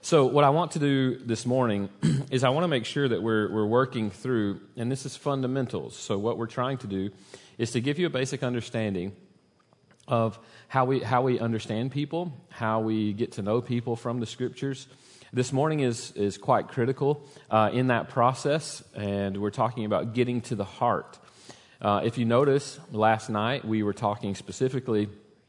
So what I want to do this morning is I want to make sure that we're working through, and this is fundamentals. So what we're trying to do is to give you a basic understanding of how we understand people, how we get to know people from the Scriptures. This morning is quite critical in that process, and we're talking about getting to the heart. If you notice, last night we were talking specifically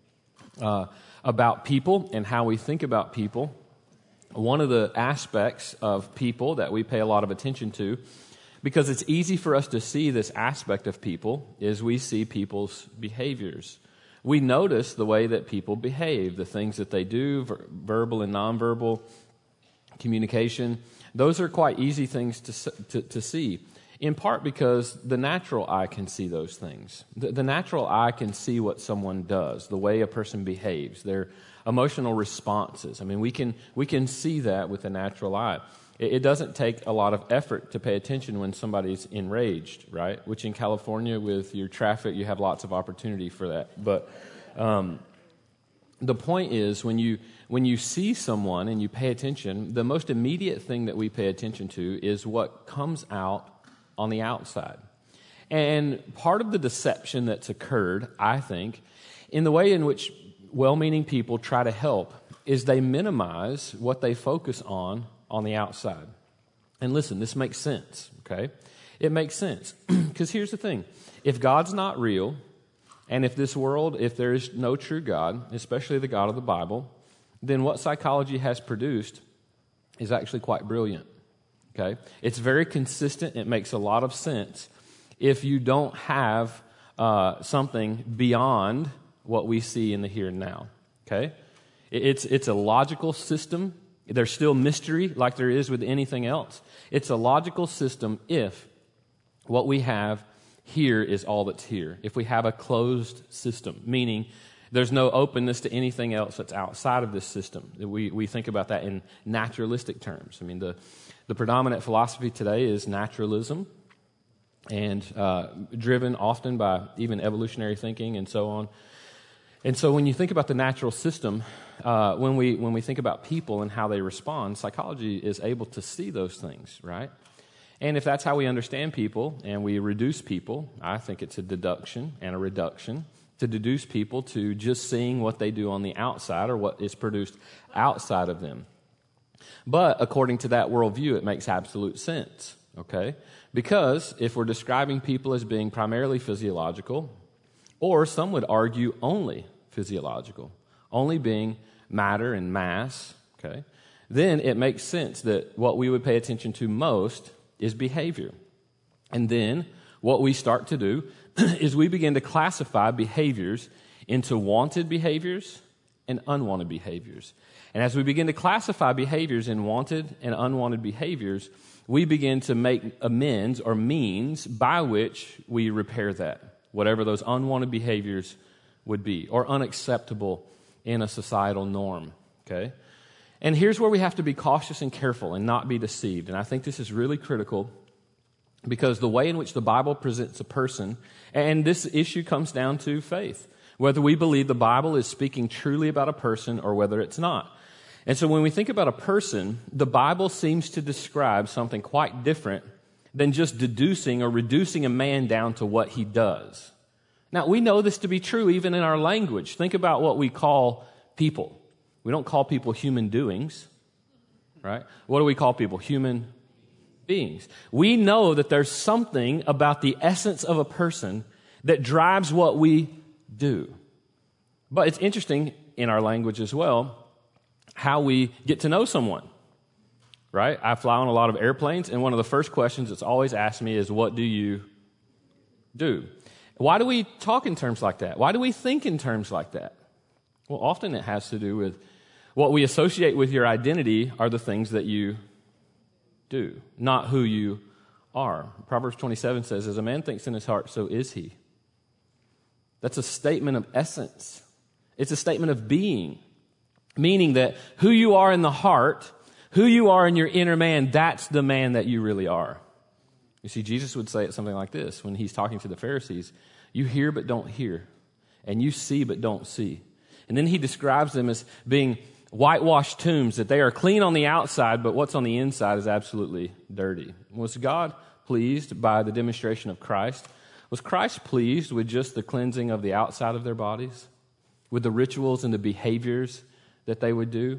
about people and how we think about people. One of the aspects of people that we pay a lot of attention to, because it's easy for us to see this aspect of people, is we see people's behaviors. We notice the way that people behave, the things that they do, verbal and nonverbal communication. Those are quite easy things to see, in part because the natural eye can see those things. The natural eye can see what someone does, the way a person behaves, their emotional responses. I mean, we can see that with the natural eye. It doesn't take a lot of effort to pay attention when somebody's enraged, right? Which in California with your traffic, you have lots of opportunity for that. But the point is, when you see someone and you pay attention, the most immediate thing that we pay attention to is what comes out on the outside. And part of the deception that's occurred, I think, in the way in which well-meaning people try to help is they minimize what they focus on the outside. And listen, this makes sense, okay? It makes sense. Because here's the thing. If God's not real, and if there is no true God, especially the God of the Bible, then what psychology has produced is actually quite brilliant, okay? It's very consistent. It makes a lot of sense if you don't have something beyond what we see in the here and now, okay? It's a logical system. There's still mystery like there is with anything else. It's a logical system if what we have here is all that's here. If we have a closed system, meaning there's no openness to anything else that's outside of this system. We think about that in naturalistic terms. I mean, the predominant philosophy today is naturalism, and driven often by even evolutionary thinking and so on. And so when you think about the natural system, when we think about people and how they respond, psychology is able to see those things, right? And if that's how we understand people and we reduce people, I think it's a deduction and a reduction to deduce people to just seeing what they do on the outside or what is produced outside of them. But according to that worldview, it makes absolute sense, okay? Because if we're describing people as being primarily physiological, or some would argue only physiological, only being matter and mass, okay, then it makes sense that what we would pay attention to most is behavior. And then what we start to do is we begin to classify behaviors into wanted behaviors and unwanted behaviors. And as we begin to classify behaviors in wanted and unwanted behaviors, we begin to make amends or means by which we repair that, whatever those unwanted behaviors would be, or unacceptable in a societal norm, okay? And here's where we have to be cautious and careful and not be deceived. And I think this is really critical because the way in which the Bible presents a person, and this issue comes down to faith, whether we believe the Bible is speaking truly about a person or whether it's not. And so when we think about a person, the Bible seems to describe something quite different than just deducing or reducing a man down to what he does. Now, we know this to be true even in our language. Think about what we call people. We don't call people human doings, right? What do we call people? Human beings. We know that there's something about the essence of a person that drives what we do. But it's interesting in our language as well how we get to know someone, right? I fly on a lot of airplanes, and one of the first questions that's always asked me is, what do you do? Why do we talk in terms like that? Why do we think in terms like that? Well, often it has to do with what we associate with your identity are the things that you do, not who you are. Proverbs 27 says, as a man thinks in his heart, so is he. That's a statement of essence. It's a statement of being, meaning that who you are in the heart, who you are in your inner man, that's the man that you really are. You see, Jesus would say it something like this when he's talking to the Pharisees. You hear but don't hear, and you see but don't see. And then he describes them as being whitewashed tombs, that they are clean on the outside, but what's on the inside is absolutely dirty. Was God pleased by the demonstration of Christ? Was Christ pleased with just the cleansing of the outside of their bodies? With the rituals and the behaviors that they would do?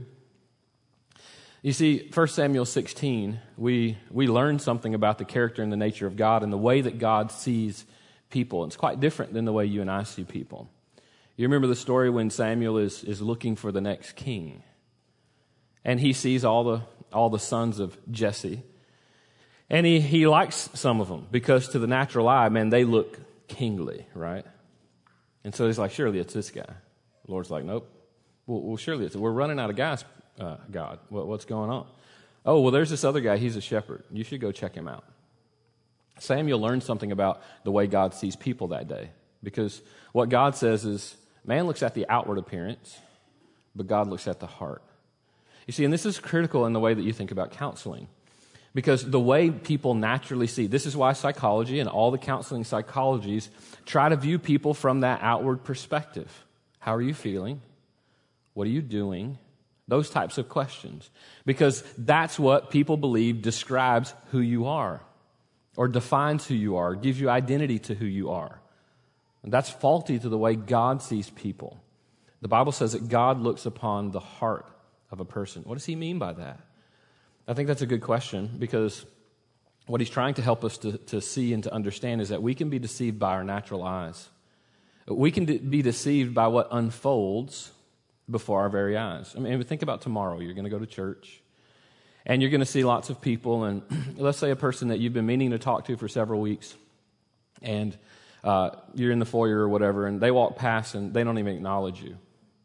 You see, 1 Samuel 16, we learn something about the character and the nature of God and the way that God sees people. It's quite different than the way you and I see people. You remember the story when Samuel is looking for the next king, and he sees all the sons of Jesse, and he likes some of them because to the natural eye, man, they look kingly, right? And so he's like, surely it's this guy. The Lord's like, nope. Well, surely we're running out of guys, God. What's going on? Oh, well, there's this other guy. He's a shepherd. You should go check him out. Samuel learned something about the way God sees people that day, because what God says is, man looks at the outward appearance, but God looks at the heart. You see, and this is critical in the way that you think about counseling, because the way people naturally see, this is why psychology and all the counseling psychologies try to view people from that outward perspective. How are you feeling? What are you doing? Those types of questions, because that's what people believe describes who you are, or defines who you are, gives you identity to who you are. And that's faulty to the way God sees people. The Bible says that God looks upon the heart of a person. What does he mean by that? I think that's a good question, because what he's trying to help us to see and to understand is that we can be deceived by our natural eyes. We can be deceived by what unfolds before our very eyes. I mean, think about tomorrow. You're going to go to church, and you're going to see lots of people, and let's say a person that you've been meaning to talk to for several weeks, and you're in the foyer or whatever, and they walk past and they don't even acknowledge you.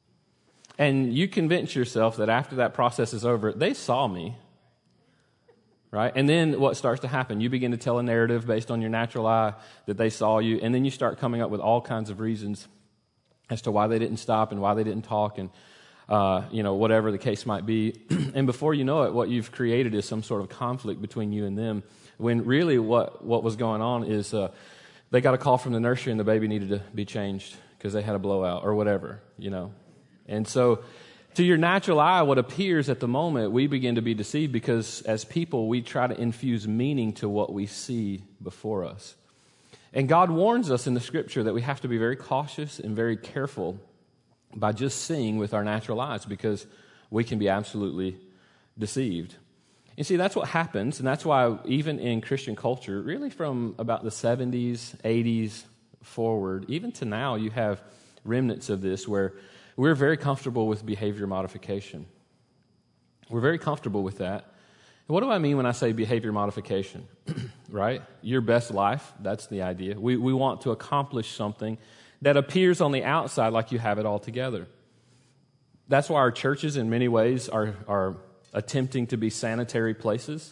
And you convince yourself that after that process is over, they saw me, right? And then what starts to happen? You begin to tell a narrative based on your natural eye that they saw you, and then you start coming up with all kinds of reasons as to why they didn't stop and why they didn't talk and, whatever the case might be. And before you know it, what you've created is some sort of conflict between you and them, when really what was going on is they got a call from the nursery and the baby needed to be changed because they had a blowout or whatever, And so to your natural eye, what appears at the moment, we begin to be deceived because as people, we try to infuse meaning to what we see before us. And God warns us in the Scripture that we have to be very cautious and very careful by just seeing with our natural eyes, because we can be absolutely deceived. You see, that's what happens, and that's why even in Christian culture, really from about the 70s, 80s forward, even to now, you have remnants of this where we're very comfortable with behavior modification. We're very comfortable with that. And what do I mean when I say behavior modification? Right? Your best life, that's the idea. We want to accomplish something that appears on the outside like you have it all together. That's why our churches in many ways are attempting to be sanitary places.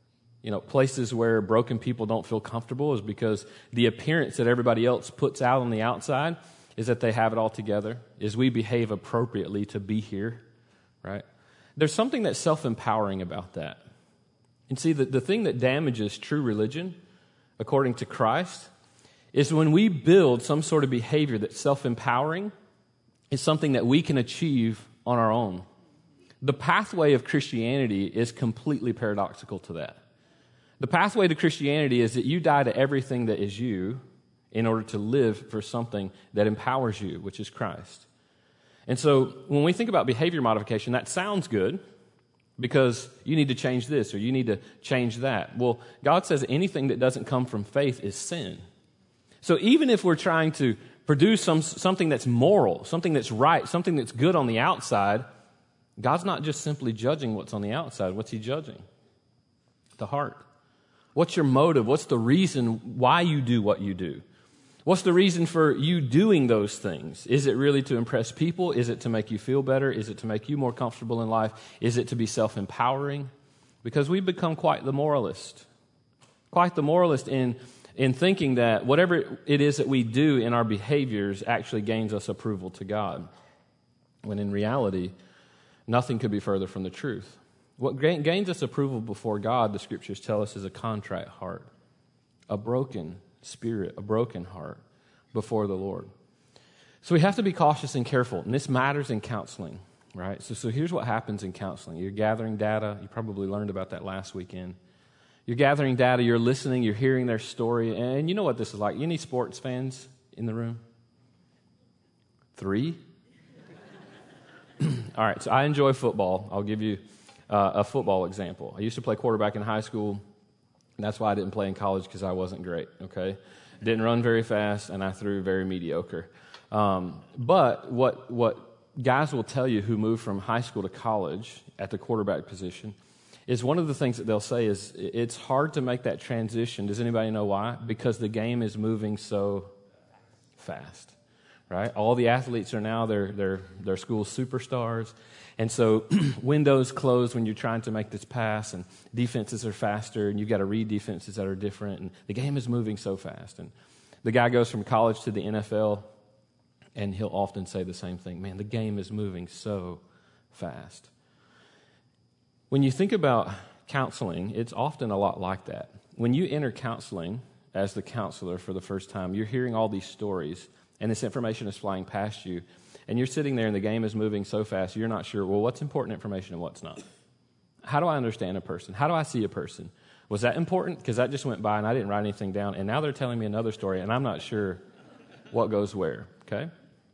Places where broken people don't feel comfortable, is because the appearance that everybody else puts out on the outside is that they have it all together, is we behave appropriately to be here, right? There's something that's self-empowering about that. And see, the thing that damages true religion, according to Christ, is when we build some sort of behavior that's self-empowering, is something that we can achieve on our own. The pathway of Christianity is completely paradoxical to that. The pathway to Christianity is that you die to everything that is you in order to live for something that empowers you, which is Christ. And so when we think about behavior modification, that sounds good because you need to change this or you need to change that. Well, God says anything that doesn't come from faith is sin. So even if we're trying to produce something that's moral, something that's right, something that's good on the outside, God's not just simply judging what's on the outside. What's he judging? The heart. What's your motive? What's the reason why you do what you do? What's the reason for you doing those things? Is it really to impress people? Is it to make you feel better? Is it to make you more comfortable in life? Is it to be self-empowering? Because we've become quite the moralist in thinking that whatever it is that we do in our behaviors actually gains us approval to God, when in reality, nothing could be further from the truth. What gains us approval before God, the Scriptures tell us, is a contrite heart, a broken spirit, a broken heart before the Lord. So we have to be cautious and careful, and this matters in counseling. right? So here's what happens in counseling. You're gathering data. You probably learned about that last weekend. You're gathering data. You're listening. You're hearing their story. And you know what this is like. Any sports fans in the room? 3? All right, so I enjoy football. I'll give you a football example. I used to play quarterback in high school, and that's why I didn't play in college, because I wasn't great, okay? Didn't run very fast, and I threw very mediocre. But what guys will tell you who move from high school to college at the quarterback position is one of the things that they'll say is it's hard to make that transition. Does anybody know why? Because the game is moving so fast. Right? All the athletes are now their school superstars. And so windows close when you're trying to make this pass, and defenses are faster, and you've got to read defenses that are different, and the game is moving so fast. And the guy goes from college to the NFL, and he'll often say the same thing. Man, the game is moving so fast. When you think about counseling, it's often a lot like that. When you enter counseling as the counselor for the first time, you're hearing all these stories, and this information is flying past you, and you're sitting there and the game is moving so fast, you're not sure, well, what's important information and what's not? How do I understand a person? How do I see a person? Was that important? Because that just went by and I didn't write anything down, and now they're telling me another story, and I'm not sure what goes where, okay?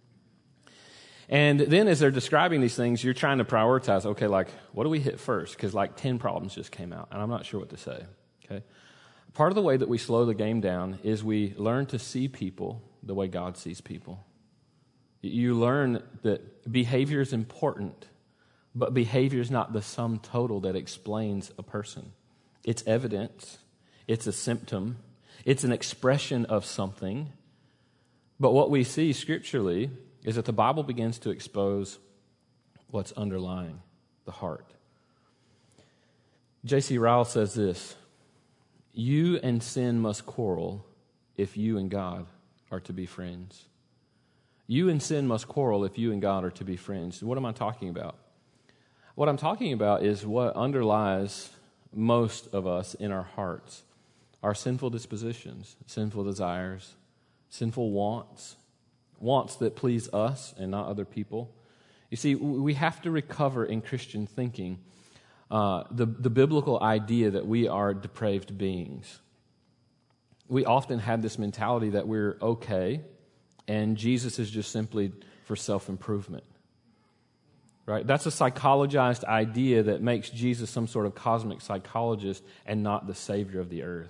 And then as they're describing these things, you're trying to prioritize, okay, like, what do we hit first? Because like 10 problems just came out, and I'm not sure what to say, okay? Part of the way that we slow the game down is we learn to see people the way God sees people. You learn that behavior is important, but behavior is not the sum total that explains a person. It's evidence. It's a symptom. It's an expression of something. But what we see scripturally is that the Bible begins to expose what's underlying the heart. J.C. Ryle says this: you and sin must quarrel if you and God are to be friends. You and sin must quarrel if you and God are to be friends. What am I talking about? What I'm talking about is what underlies most of us in our hearts. Our sinful dispositions, sinful desires, sinful wants that please us and not other people. You see, we have to recover in Christian thinking the biblical idea that we are depraved beings. We often have this mentality that we're okay, and Jesus is just simply for self-improvement. Right? That's a psychologized idea that makes Jesus some sort of cosmic psychologist and not the Savior of the earth.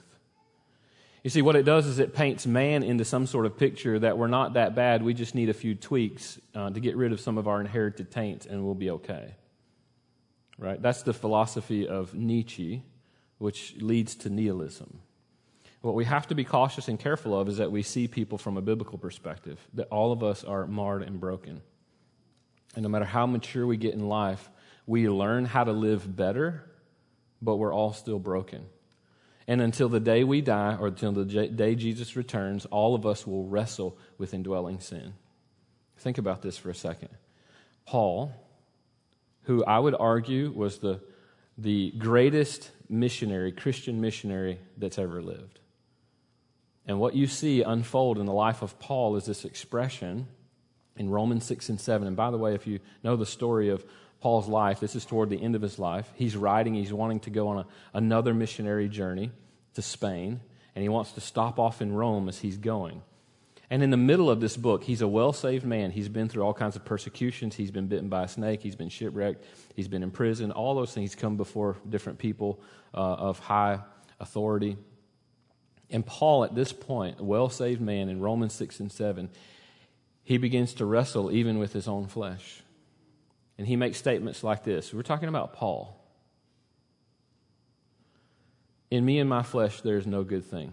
You see, what it does is it paints man into some sort of picture that we're not that bad, we just need a few tweaks to get rid of some of our inherited taints, and we'll be okay. Right? That's the philosophy of Nietzsche, which leads to nihilism. What we have to be cautious and careful of is that we see people from a biblical perspective, that all of us are marred and broken. And no matter how mature we get in life, we learn how to live better, but we're all still broken. And until the day we die, or until the day Jesus returns, all of us will wrestle with indwelling sin. Think about this for a second. Paul, who I would argue was the greatest missionary, Christian missionary that's ever lived. And what you see unfold in the life of Paul is this expression in Romans 6 and 7. And by the way, if you know the story of Paul's life, this is toward the end of his life. He's wanting to go on another missionary journey to Spain, and he wants to stop off in Rome as he's going. And in the middle of this book, he's a well-saved man. He's been through all kinds of persecutions. He's been bitten by a snake. He's been shipwrecked. He's been in prison. All those things come before different people of high authority. And Paul, at this point, a well-saved man in Romans 6 and 7, he begins to wrestle even with his own flesh. And he makes statements like this. We're talking about Paul. In me and my flesh, there is no good thing.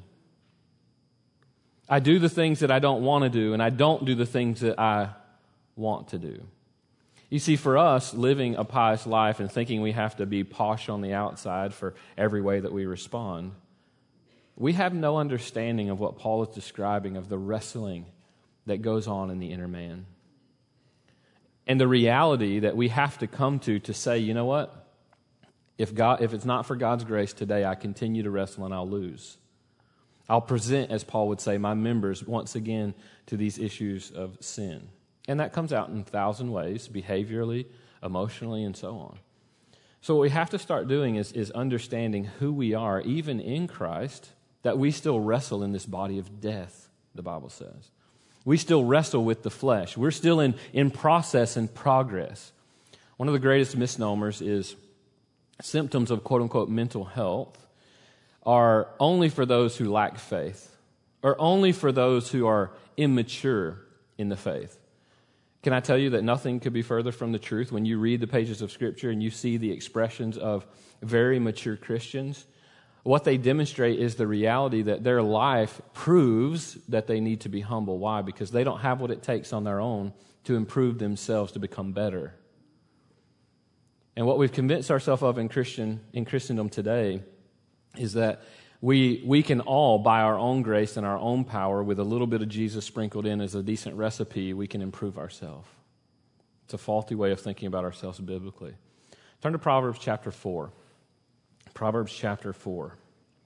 I do the things that I don't want to do, and I don't do the things that I want to do. You see, for us, living a pious life and thinking we have to be posh on the outside for every way that we respond, we have no understanding of what Paul is describing of the wrestling that goes on in the inner man. And the reality that we have to come to say, you know what? If it's not for God's grace today, I continue to wrestle and I'll lose. I'll present, as Paul would say, my members once again to these issues of sin. And that comes out in 1,000 ways, behaviorally, emotionally, and so on. So what we have to start doing is understanding who we are, even in Christ, that we still wrestle in this body of death, the Bible says. We still wrestle with the flesh. We're still in process and progress. One of the greatest misnomers is symptoms of quote-unquote mental health are only for those who lack faith, or only for those who are immature in the faith. Can I tell you that nothing could be further from the truth? When you read the pages of Scripture and you see the expressions of very mature Christians, what they demonstrate is the reality that their life proves that they need to be humble. Why? Because they don't have what it takes on their own to improve themselves to become better. And what we've convinced ourselves of in Christendom today is that we can all, by our own grace and our own power, with a little bit of Jesus sprinkled in as a decent recipe, we can improve ourselves. It's a faulty way of thinking about ourselves biblically. Turn to Proverbs chapter 4. Proverbs chapter 4.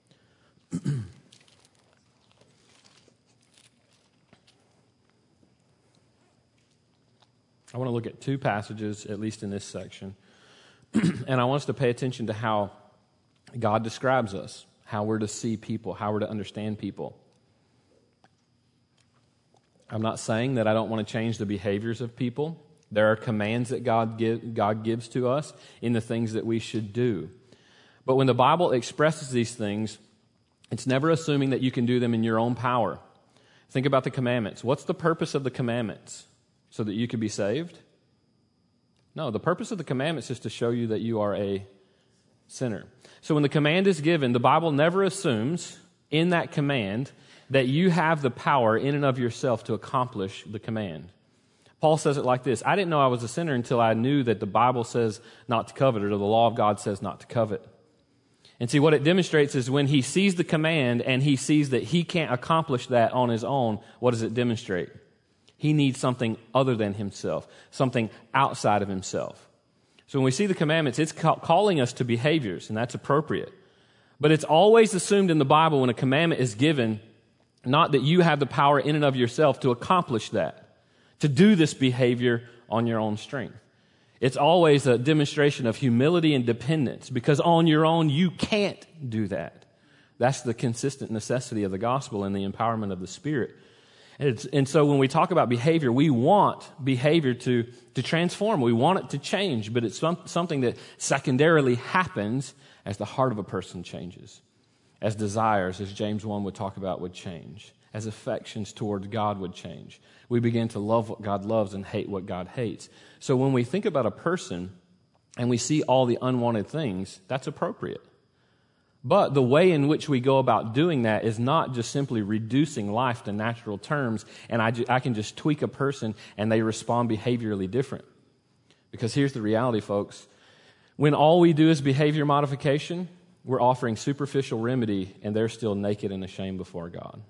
I want to look at two passages, at least in this section, and I want us to pay attention to how God describes us, how we're to see people, how we're to understand people. I'm not saying that I don't want to change the behaviors of people. There are commands that God gives to us in the things that we should do. But when the Bible expresses these things, it's never assuming that you can do them in your own power. Think about the commandments. What's the purpose of the commandments? So that you could be saved? No, the purpose of the commandments is to show you that you are a sinner. So when the command is given, the Bible never assumes in that command that you have the power in and of yourself to accomplish the command. Paul says it like this: I didn't know I was a sinner until I knew that the Bible says not to covet, or the law of God says not to covet. And see, what it demonstrates is when he sees the command and he sees that he can't accomplish that on his own, what does it demonstrate? He needs something other than himself, something outside of himself. So when we see the commandments, it's calling us to behaviors, and that's appropriate. But it's always assumed in the Bible when a commandment is given, not that you have the power in and of yourself to accomplish that, to do this behavior on your own strength. It's always a demonstration of humility and dependence, because on your own you can't do that. That's the consistent necessity of the gospel and the empowerment of the Spirit. And so when we talk about behavior, we want behavior to transform. We want it to change, but it's something that secondarily happens as the heart of a person changes, as desires, as James 1 would talk about, would change, as affections towards God would change. We begin to love what God loves and hate what God hates. So when we think about a person and we see all the unwanted things, that's appropriate. But the way in which we go about doing that is not just simply reducing life to natural terms, and I can just tweak a person and they respond behaviorally different. Because here's the reality, folks. When all we do is behavior modification, we're offering superficial remedy, and they're still naked and ashamed before God.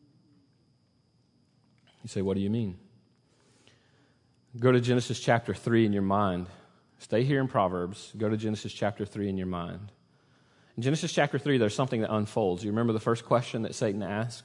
You say, what do you mean? Go to Genesis chapter 3 in your mind. Stay here in Proverbs. Go to Genesis chapter 3 in your mind. In Genesis chapter 3, there's something that unfolds. You remember the first question that Satan asked?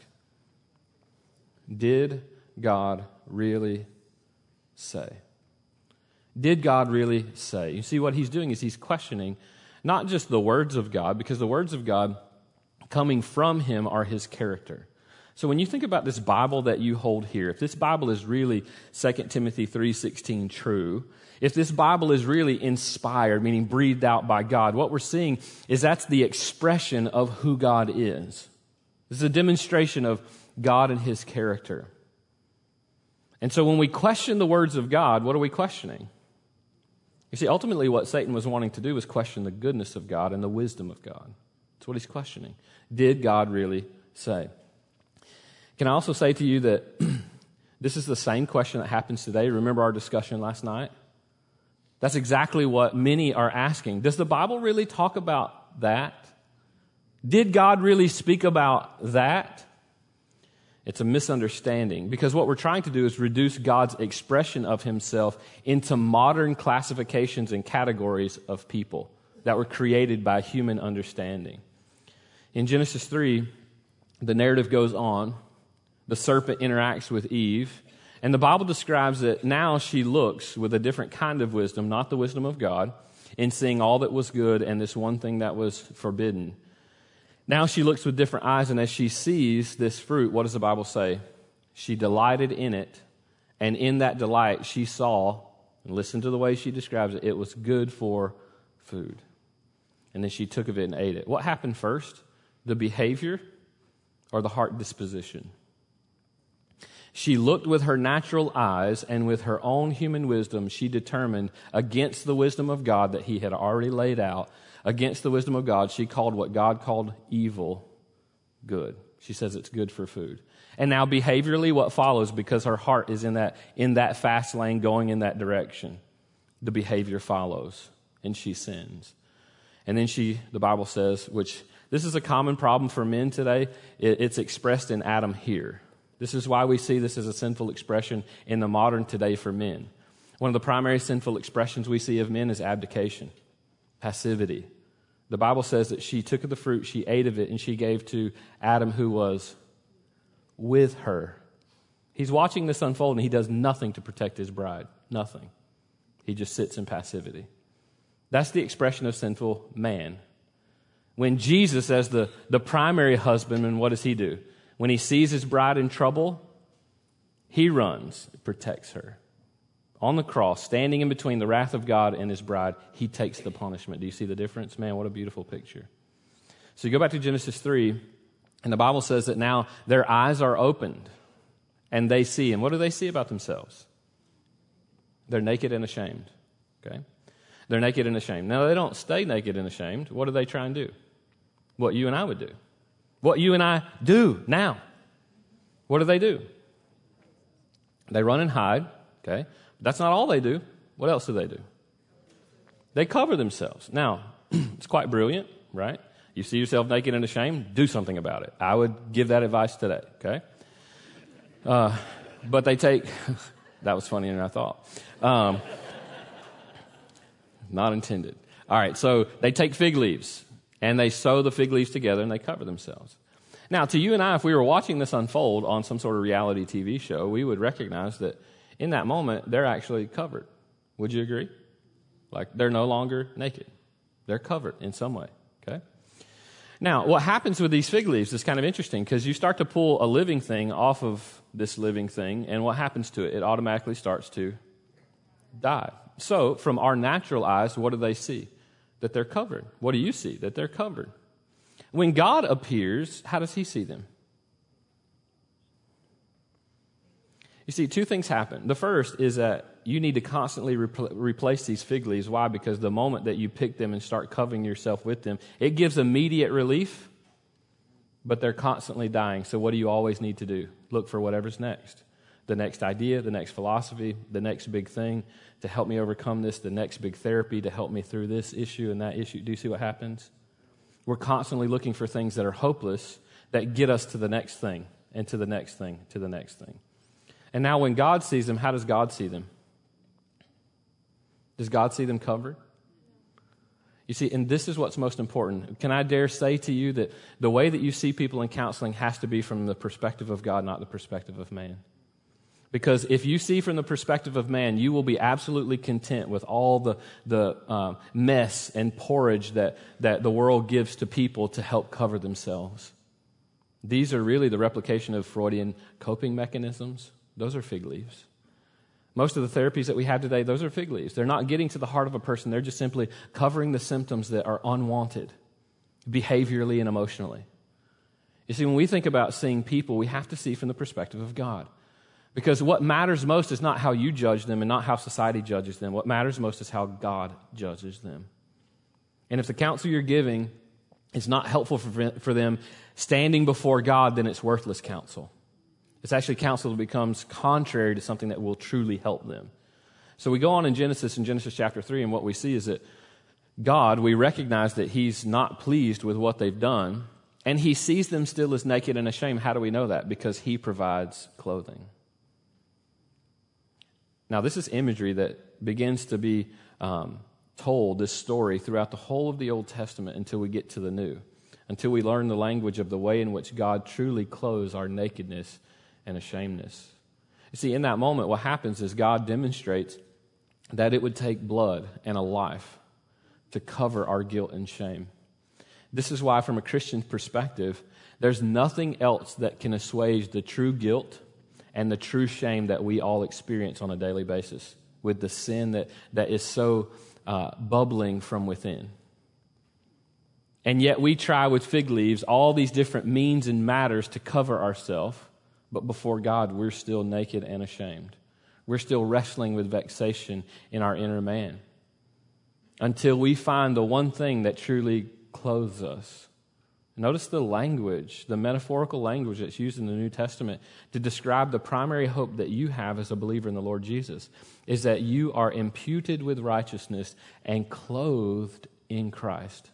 Did God really say? Did God really say? You see, what he's doing is he's questioning not just the words of God, because the words of God coming from him are his character. So when you think about this Bible that you hold here, if this Bible is really 2 Timothy 3:16 true, if this Bible is really inspired, meaning breathed out by God, what we're seeing is that's the expression of who God is. This is a demonstration of God and his character. And so when we question the words of God, what are we questioning? You see, ultimately what Satan was wanting to do was question the goodness of God and the wisdom of God. That's what he's questioning. Did God really say? Can I also say to you that this is the same question that happens today? Remember our discussion last night? That's exactly what many are asking. Does the Bible really talk about that? Did God really speak about that? It's a misunderstanding, because what we're trying to do is reduce God's expression of himself into modern classifications and categories of people that were created by human understanding. In Genesis 3, the narrative goes on. The serpent interacts with Eve, And the Bible describes that now she looks with a different kind of wisdom, not the wisdom of God, in seeing all that was good and this one thing that was forbidden. Now she looks with different eyes, and as she sees this fruit, what does the Bible say? She delighted in it, and in that delight she saw, and listen to the way she describes it, it was good for food. And then she took of it and ate it. What happened first? The behavior or the heart disposition? She looked with her natural eyes, and with her own human wisdom, she determined against the wisdom of God that he had already laid out, against the wisdom of God, she called what God called evil good. She says it's good for food. And now behaviorally, what follows, because her heart is in that fast lane going in that direction, the behavior follows, and she sins. And then the Bible says, which this is a common problem for men today, it's expressed in Adam here. This is why we see this as a sinful expression in the modern today for men. One of the primary sinful expressions we see of men is abdication, passivity. The Bible says that she took of the fruit, she ate of it, and she gave to Adam who was with her. He's watching this unfold, and he does nothing to protect his bride. Nothing. He just sits in passivity. That's the expression of sinful man. When Jesus, as the primary husbandman, what does he do? When he sees his bride in trouble, he runs, protects her. On the cross, standing in between the wrath of God and his bride, he takes the punishment. Do you see the difference? Man, what a beautiful picture. So you go back to Genesis 3, and the Bible says that now their eyes are opened, and they see. And what do they see about themselves? They're naked and ashamed. Okay? They're naked and ashamed. Now, they don't stay naked and ashamed. What do they try and do? What you and I would do. What you and I do now. What do? They run and hide. Okay? That's not all they do. What else do? They cover themselves. Now, it's quite brilliant, right? You see yourself naked and ashamed, do something about it. I would give that advice today, okay? But they take, that was funnier than I thought. Not intended. All right, so they take fig leaves, and they sew the fig leaves together, and they cover themselves. Now, to you and I, if we were watching this unfold on some sort of reality TV show, we would recognize that in that moment, they're actually covered. Would you agree? Like, they're no longer naked. They're covered in some way, okay? Now, what happens with these fig leaves is kind of interesting because you start to pull a living thing off of this living thing, and what happens to it? It automatically starts to die. So, from our natural eyes, what do they see? That they're covered. What do you see? That they're covered. When God appears, how does he see them? You see, two things happen. The first is that you need to constantly replace these fig leaves. Why? Because the moment that you pick them and start covering yourself with them, it gives immediate relief, but they're constantly dying. So what do you always need to do? Look for whatever's next. The next idea, the next philosophy, the next big thing to help me overcome this, the next big therapy to help me through this issue and that issue. Do you see what happens? We're constantly looking for things that are hopeless that get us to the next thing and to the next thing, to the next thing. And now when God sees them, how does God see them? Does God see them covered? You see, and this is what's most important. Can I dare say to you that the way that you see people in counseling has to be from the perspective of God, not the perspective of man? Because if you see from the perspective of man, you will be absolutely content with all the mess and porridge that the world gives to people to help cover themselves. These are really the replication of Freudian coping mechanisms. Those are fig leaves. Most of the therapies that we have today, those are fig leaves. They're not getting to the heart of a person. They're just simply covering the symptoms that are unwanted, behaviorally and emotionally. You see, when we think about seeing people, we have to see from the perspective of God. Because what matters most is not how you judge them and not how society judges them. What matters most is how God judges them. And if the counsel you're giving is not helpful for them standing before God, then it's worthless counsel. It's actually counsel that becomes contrary to something that will truly help them. So we go on in Genesis chapter 3, and what we see is that God, we recognize that he's not pleased with what they've done, and he sees them still as naked and ashamed. How do we know that? Because he provides clothing. Now, this is imagery that begins to be told, this story, throughout the whole of the Old Testament until we get to the New, until we learn the language of the way in which God truly clothes our nakedness and ashamedness. You see, in that moment, what happens is God demonstrates that it would take blood and a life to cover our guilt and shame. This is why, from a Christian perspective, there's nothing else that can assuage the true guilt and the true shame that we all experience on a daily basis with the sin that is so bubbling from within. And yet we try with fig leaves all these different means and matters to cover ourselves, but before God, we're still naked and ashamed. We're still wrestling with vexation in our inner man until we find the one thing that truly clothes us. Notice the language, the metaphorical language that's used in the New Testament to describe the primary hope that you have as a believer in the Lord Jesus is that you are imputed with righteousness and clothed in Christ.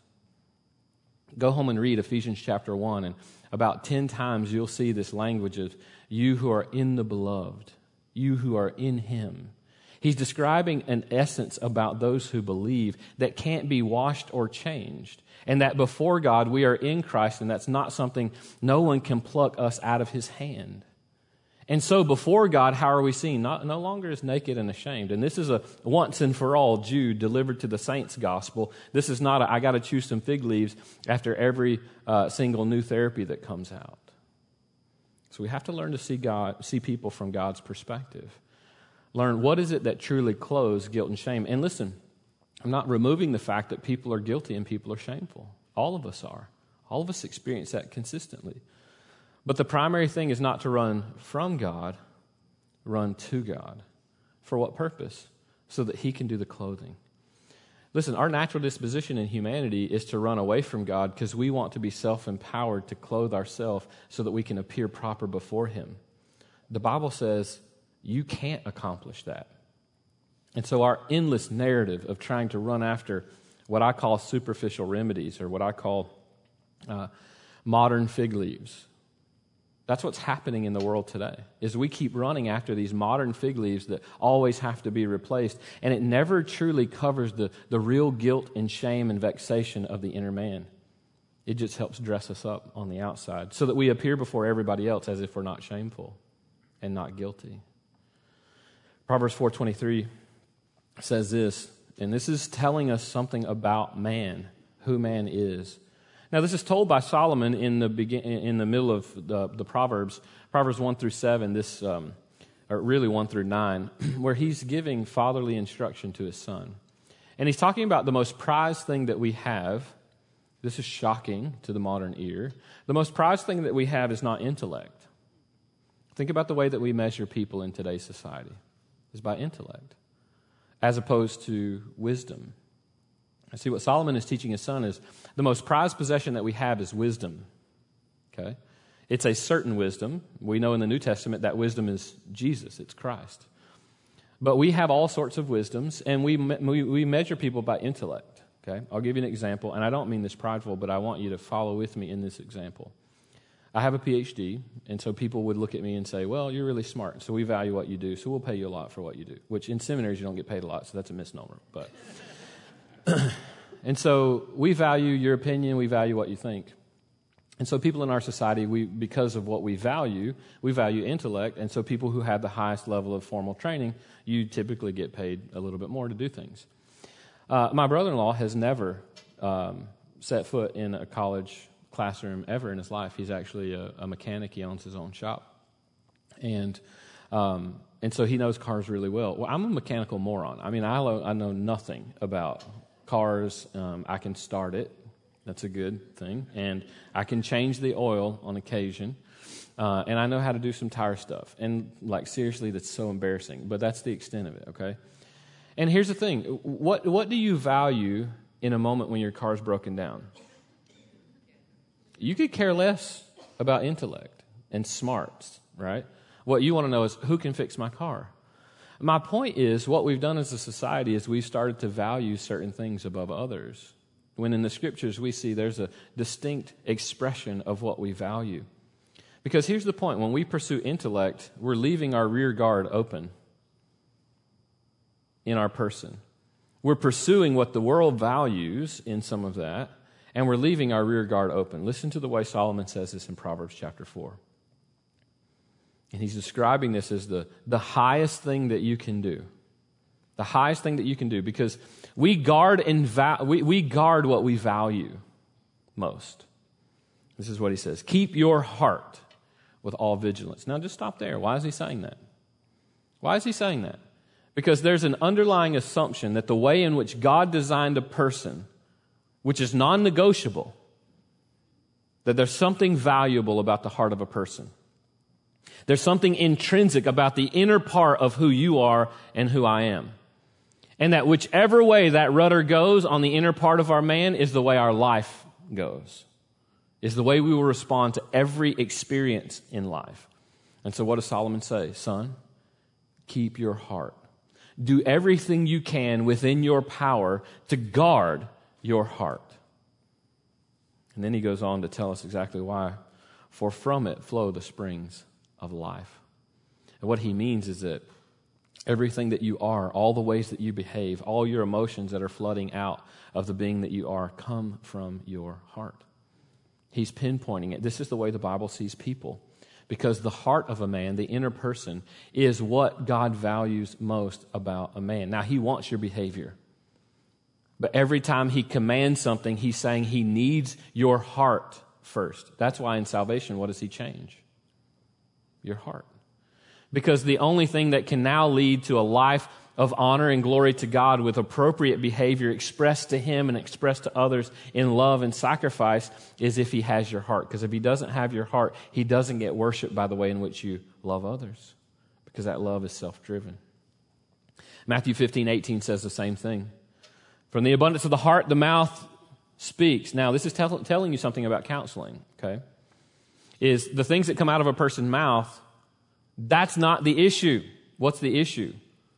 Go home and read Ephesians chapter 1, and about 10 times you'll see this language of you who are in the beloved, you who are in Him. He's describing an essence about those who believe that can't be washed or changed, and that before God we are in Christ, and that's not something no one can pluck us out of His hand. And so before God, how are we seen? No longer as naked and ashamed. And this is a once and for all Jude delivered to the saints gospel. This is not I got to chew some fig leaves after every single new therapy that comes out. So we have to learn to see people from God's perspective. Learn what is it that truly clothes guilt and shame. And listen, I'm not removing the fact that people are guilty and people are shameful. All of us are. All of us experience that consistently. But the primary thing is not to run from God, run to God. For what purpose? So that He can do the clothing. Listen, our natural disposition in humanity is to run away from God because we want to be self-empowered to clothe ourselves so that we can appear proper before Him. The Bible says you can't accomplish that. And so our endless narrative of trying to run after what I call superficial remedies or what I call modern fig leaves, that's what's happening in the world today, is we keep running after these modern fig leaves that always have to be replaced, and it never truly covers the real guilt and shame and vexation of the inner man. It just helps dress us up on the outside so that we appear before everybody else as if we're not shameful and not guilty. Proverbs 4:23 says this, and this is telling us something about man, who man is. Now, this is told by Solomon in the middle of the Proverbs 1 through 7, or really 1 through 9, where he's giving fatherly instruction to his son. And he's talking about the most prized thing that we have. This is shocking to the modern ear. The most prized thing that we have is not intellect. Think about the way that we measure people in today's society. It's by intellect, as opposed to wisdom. I see what Solomon is teaching his son is the most prized possession that we have is wisdom. Okay? It's a certain wisdom. We know in the New Testament that wisdom is Jesus, it's Christ. But we have all sorts of wisdoms, and we measure people by intellect. Okay? I'll give you an example, and I don't mean this prideful, but I want you to follow with me in this example. I have a PhD, and so people would look at me and say, well, you're really smart, so we value what you do, so we'll pay you a lot for what you do, which in seminaries you don't get paid a lot, so that's a misnomer, but... And so we value your opinion, we value what you think. And so people in our society, because of what we value intellect, and so people who have the highest level of formal training, you typically get paid a little bit more to do things. My brother-in-law has never set foot in a college classroom ever in his life. He's actually a mechanic. He owns his own shop. And so he knows cars really well. Well, I'm a mechanical moron. I mean, I know nothing about cars. I can start it. That's a good thing. And I can change the oil on occasion. And I know how to do some tire stuff. And, seriously, that's so embarrassing. But that's the extent of it, okay? And here's the thing. What do you value in a moment when your car's broken down? You could care less about intellect and smarts, right? What you want to know is, who can fix my car? My point is, what we've done as a society is we've started to value certain things above others. When in the Scriptures we see there's a distinct expression of what we value. Because here's the point. When we pursue intellect, we're leaving our rear guard open in our person. We're pursuing what the world values in some of that, and we're leaving our rear guard open. Listen to the way Solomon says this in Proverbs chapter 4. And he's describing this as the highest thing that you can do. The highest thing that you can do, because we guard we guard what we value most. This is what he says. Keep your heart with all vigilance. Now just stop there. Why is he saying that? Why is he saying that? Because there's an underlying assumption that the way in which God designed a person, which is non-negotiable, that there's something valuable about the heart of a person. There's something intrinsic about the inner part of who you are and who I am. And that whichever way that rudder goes on the inner part of our man is the way our life goes, is the way we will respond to every experience in life. And so what does Solomon say? Son, keep your heart. Do everything you can within your power to guard your heart. And then he goes on to tell us exactly why. For from it flow the springs of life. And what he means is that everything that you are, all the ways that you behave, all your emotions that are flooding out of the being that you are, come from your heart. He's pinpointing it. This is the way the Bible sees people. Because the heart of a man, the inner person, is what God values most about a man. Now, he wants your behavior. But every time he commands something, he's saying he needs your heart first. That's why in salvation, what does he change? Your heart. Because the only thing that can now lead to a life of honor and glory to God with appropriate behavior expressed to him and expressed to others in love and sacrifice is if he has your heart. Because if he doesn't have your heart, he doesn't get worshiped by the way in which you love others. Because that love is self-driven. Matthew 15:18 says the same thing. From the abundance of the heart, the mouth speaks. Now, this is telling you something about counseling, okay? Is the things that come out of a person's mouth, that's not the issue. What's the issue?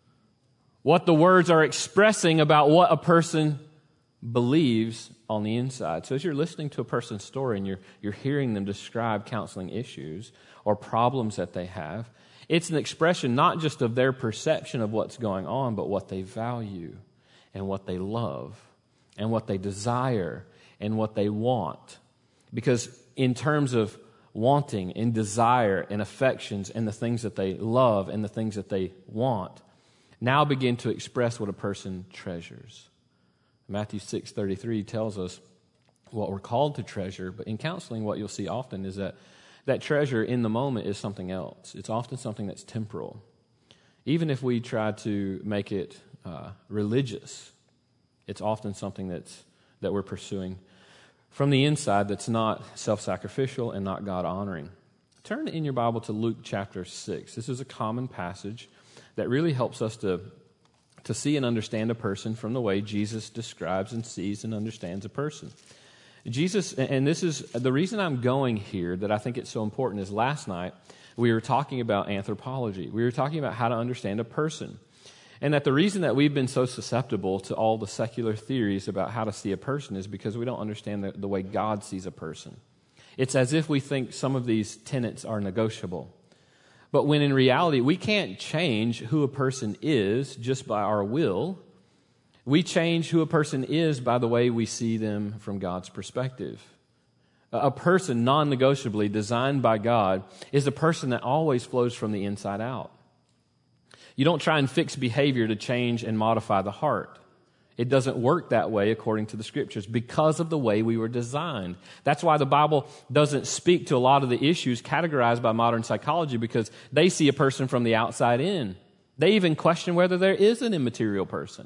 What the words are expressing about what a person believes on the inside. So as you're listening to a person's story and you're hearing them describe counseling issues or problems that they have, it's an expression not just of their perception of what's going on, but what they value and what they love and what they desire and what they want. Because in terms of wanting and desire and affections and the things that they love and the things that they want, now begin to express what a person treasures. Matthew 6:33 tells us what we're called to treasure, but in counseling what you'll see often is that treasure in the moment is something else. It's often something that's temporal. Even if we try to make it religious, it's often something that we're pursuing from the inside that's not self-sacrificial and not God-honoring. Turn in your Bible to Luke chapter 6. This is a common passage that really helps us to see and understand a person from the way Jesus describes and sees and understands a person. Jesus, and this is the reason I'm going here, that I think it's so important, is last night we were talking about anthropology. We were talking about how to understand a person. And that the reason that we've been so susceptible to all the secular theories about how to see a person is because we don't understand the way God sees a person. It's as if we think some of these tenets are negotiable. But when in reality, we can't change who a person is just by our will. We change who a person is by the way we see them from God's perspective. A person, non-negotiably designed by God, is a person that always flows from the inside out. You don't try and fix behavior to change and modify the heart. It doesn't work that way according to the Scriptures because of the way we were designed. That's why the Bible doesn't speak to a lot of the issues categorized by modern psychology, because they see a person from the outside in. They even question whether there is an immaterial person.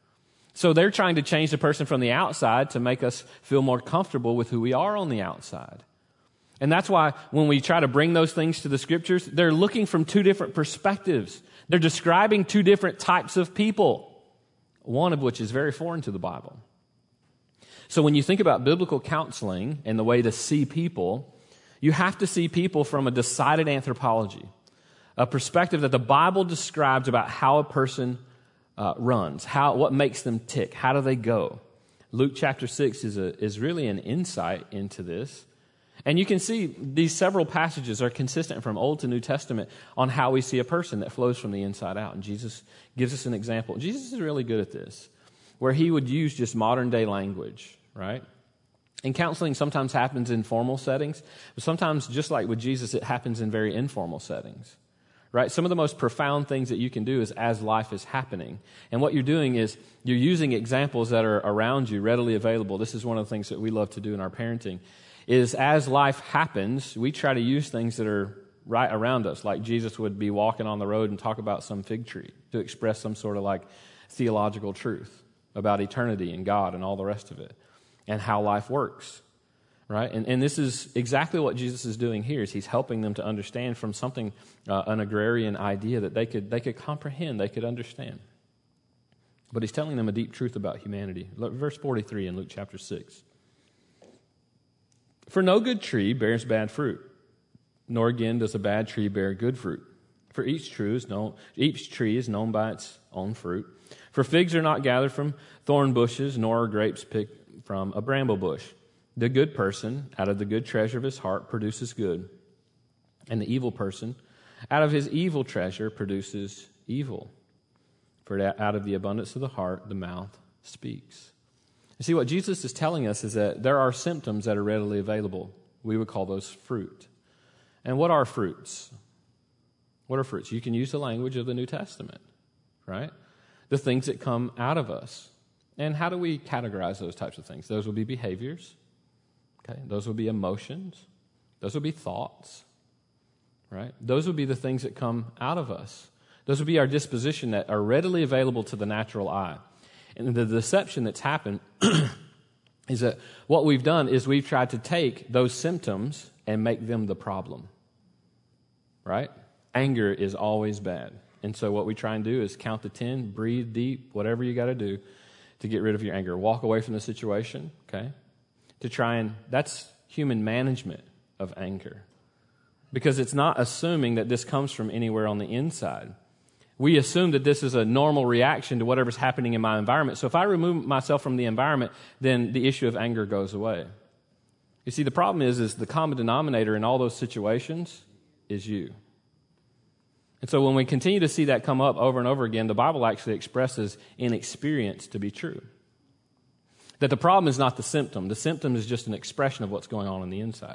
So they're trying to change the person from the outside to make us feel more comfortable with who we are on the outside. And that's why when we try to bring those things to the Scriptures, they're looking from two different perspectives. They're describing two different types of people, one of which is very foreign to the Bible. So when you think about biblical counseling and the way to see people, you have to see people from a decided anthropology, a perspective that the Bible describes about how a person runs, what makes them tick, how do they go. Luke chapter 6 is really an insight into this. And you can see these several passages are consistent from Old to New Testament on how we see a person that flows from the inside out. And Jesus gives us an example. Jesus is really good at this, where he would use just modern day language, right? And counseling sometimes happens in formal settings, but sometimes, just like with Jesus, it happens in very informal settings, right? Some of the most profound things that you can do is as life is happening. And what you're doing is you're using examples that are around you, readily available. This is one of the things that we love to do in our parenting, is as life happens, we try to use things that are right around us, like Jesus would be walking on the road and talk about some fig tree to express some sort of like theological truth about eternity and God and all the rest of it, and how life works, right? And this is exactly what Jesus is doing here, is he's helping them to understand from something, an agrarian idea that they could comprehend, they could understand. But he's telling them a deep truth about humanity. Look, verse 43 in Luke chapter 6. For no good tree bears bad fruit, nor again does a bad tree bear good fruit. For each tree is known by its own fruit. For figs are not gathered from thorn bushes, nor are grapes picked from a bramble bush. The good person, out of the good treasure of his heart, produces good. And the evil person, out of his evil treasure, produces evil. For out of the abundance of the heart, the mouth speaks. You see, what Jesus is telling us is that there are symptoms that are readily available. We would call those fruit. And what are fruits? What are fruits? You can use the language of the New Testament, right? The things that come out of us. And how do we categorize those types of things? Those will be behaviors. Okay, those will be emotions. Those will be thoughts, right? Those will be the things that come out of us. Those will be our disposition that are readily available to the natural eye. And the deception that's happened is that what we've done is we've tried to take those symptoms and make them the problem, right? Anger is always bad. And so what we try and do is count to 10, breathe deep, whatever you got to do to get rid of your anger. Walk away from the situation, okay? That's human management of anger. Because it's not assuming that this comes from anywhere on the inside. We assume that this is a normal reaction to whatever's happening in my environment. So if I remove myself from the environment, then the issue of anger goes away. You see, the problem is the common denominator in all those situations is you. And so when we continue to see that come up over and over again, the Bible actually expresses inexperience to be true. That the problem is not the symptom. The symptom is just an expression of what's going on the inside.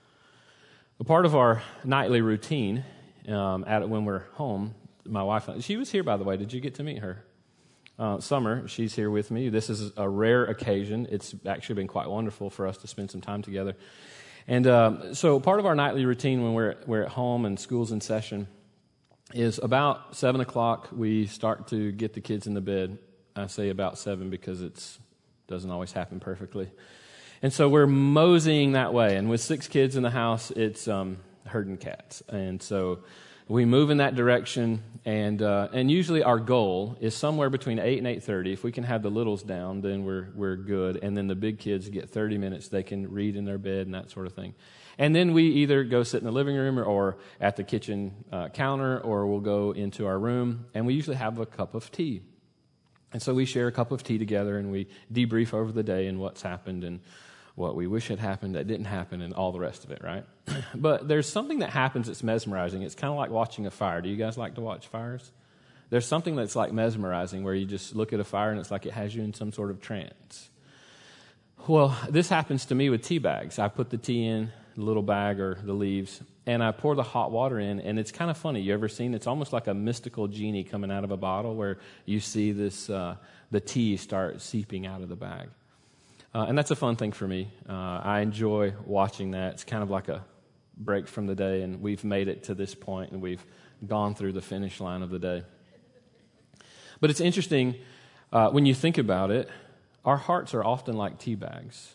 A part of our nightly routine when we're home, my wife, she was here, by the way. Did you get to meet her? Summer, she's here with me. This is a rare occasion. It's actually been quite wonderful for us to spend some time together. And so part of our nightly routine when we're at home and school's in session is about 7 o'clock, we start to get the kids in the bed. I say about 7 because it doesn't always happen perfectly. And so we're moseying that way. And with 6 kids in the house, it's herding cats. And so we move in that direction. And usually our goal is somewhere between 8 and 8:30. If we can have the littles down, then we're good. And then the big kids get 30 minutes. They can read in their bed and that sort of thing. And then we either go sit in the living room or at the kitchen counter, or we'll go into our room, and we usually have a cup of tea. And so we share a cup of tea together, and we debrief over the day and what's happened and what we wish had happened that didn't happen and all the rest of it, right? But there's something that happens that's mesmerizing. It's kind of like watching a fire. Do you guys like to watch fires? There's something that's like mesmerizing where you just look at a fire and it's like it has you in some sort of trance. Well, this happens to me with tea bags. I put the tea in the little bag or the leaves, and I pour the hot water in, and it's kind of funny. You ever seen? It's almost like a mystical genie coming out of a bottle where you see this the tea start seeping out of the bag. And that's a fun thing for me. I enjoy watching that. It's kind of like a break from the day, and we've made it to this point, and we've gone through the finish line of the day. But it's interesting when you think about it, our hearts are often like tea bags.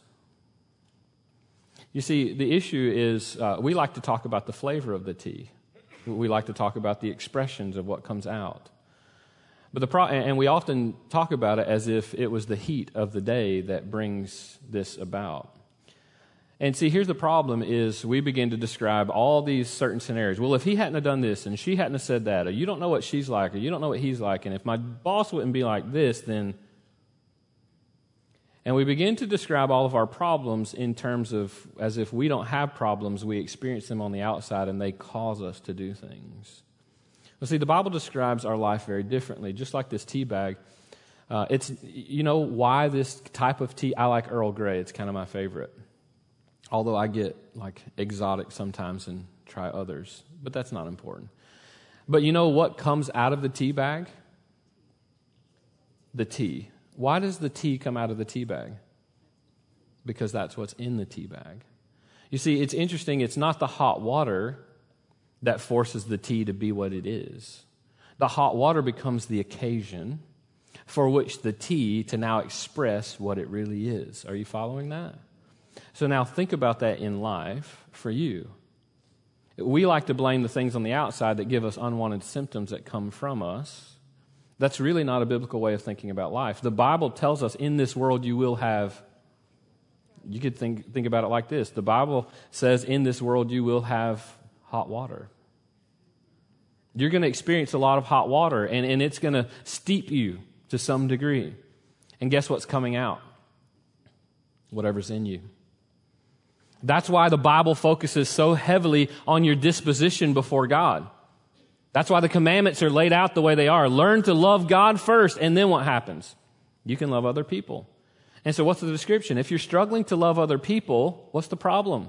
You see, the issue is we like to talk about the flavor of the tea. We like to talk about the expressions of what comes out. But and we often talk about it as if it was the heat of the day that brings this about. And see, here's the problem is we begin to describe all these certain scenarios. Well, if he hadn't have done this and she hadn't have said that, or you don't know what she's like, or you don't know what he's like, and if my boss wouldn't be like this, then... And we begin to describe all of our problems in terms of as if we don't have problems, we experience them on the outside and they cause us to do things. Well, see, the Bible describes our life very differently. Just like this tea bag, It's, you know, why this type of tea? I like Earl Grey. It's kind of my favorite. Although I get like exotic sometimes and try others, but that's not important. But you know what comes out of the tea bag? The tea. Why does the tea come out of the tea bag? Because that's what's in the tea bag. You see, it's interesting. It's not the hot water that forces the tea to be what it is. The hot water becomes the occasion for which the tea to now express what it really is. Are you following that? So now think about that in life for you. We like to blame the things on the outside that give us unwanted symptoms that come from us. That's really not a biblical way of thinking about life. The Bible tells us in this world you will have, you could think about it like this. The Bible says in this world you will have hot water. You're going to experience a lot of hot water, and it's going to steep you to some degree. And guess what's coming out? Whatever's in you. That's why the Bible focuses so heavily on your disposition before God. That's why the commandments are laid out the way they are. Learn to love God first, and then what happens? You can love other people. And so what's the description? If you're struggling to love other people, what's the problem?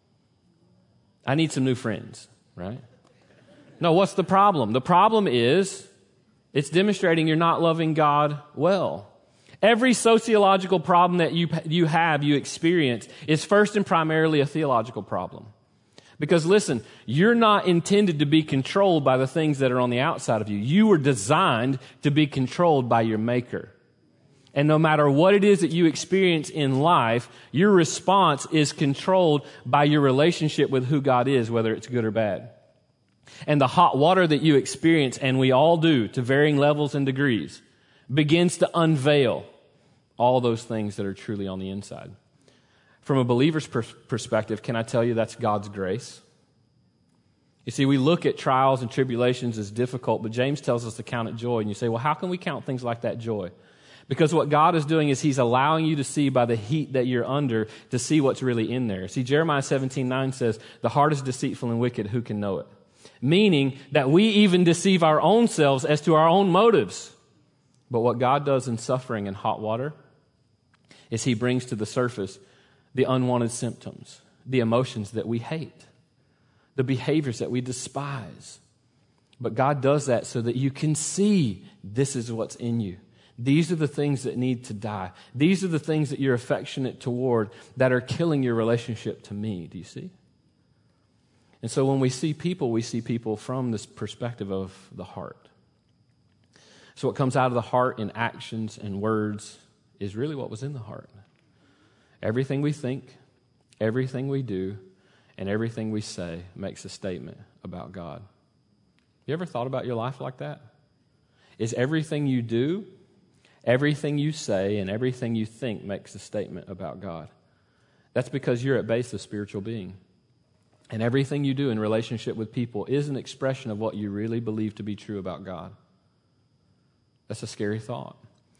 I need some new friends, right? No, what's the problem? The problem is it's demonstrating you're not loving God well. Every sociological problem that you experience is first and primarily a theological problem. Because listen, you're not intended to be controlled by the things that are on the outside of you. You were designed to be controlled by your Maker. And no matter what it is that you experience in life, your response is controlled by your relationship with who God is, whether it's good or bad. And the hot water that you experience, and we all do to varying levels and degrees, begins to unveil all those things that are truly on the inside. From a believer's perspective, can I tell you that's God's grace? You see, we look at trials and tribulations as difficult, but James tells us to count it joy. And you say, well, how can we count things like that joy? Because what God is doing is He's allowing you to see by the heat that you're under to see what's really in there. See, Jeremiah 17:9 says, the heart is deceitful and wicked, who can know it? Meaning that we even deceive our own selves as to our own motives. But what God does in suffering and hot water is He brings to the surface the unwanted symptoms, the emotions that we hate, the behaviors that we despise. But God does that so that you can see this is what's in you. These are the things that need to die. These are the things that you're affectionate toward that are killing your relationship to me. Do you see? And so when we see people from this perspective of the heart. So what comes out of the heart in actions and words is really what was in the heart. Everything we think, everything we do, and everything we say makes a statement about God. You ever thought about your life like that? Is everything you do, everything you say, and everything you think makes a statement about God? That's because you're at base a spiritual being. And everything you do in relationship with people is an expression of what you really believe to be true about God. That's a scary thought.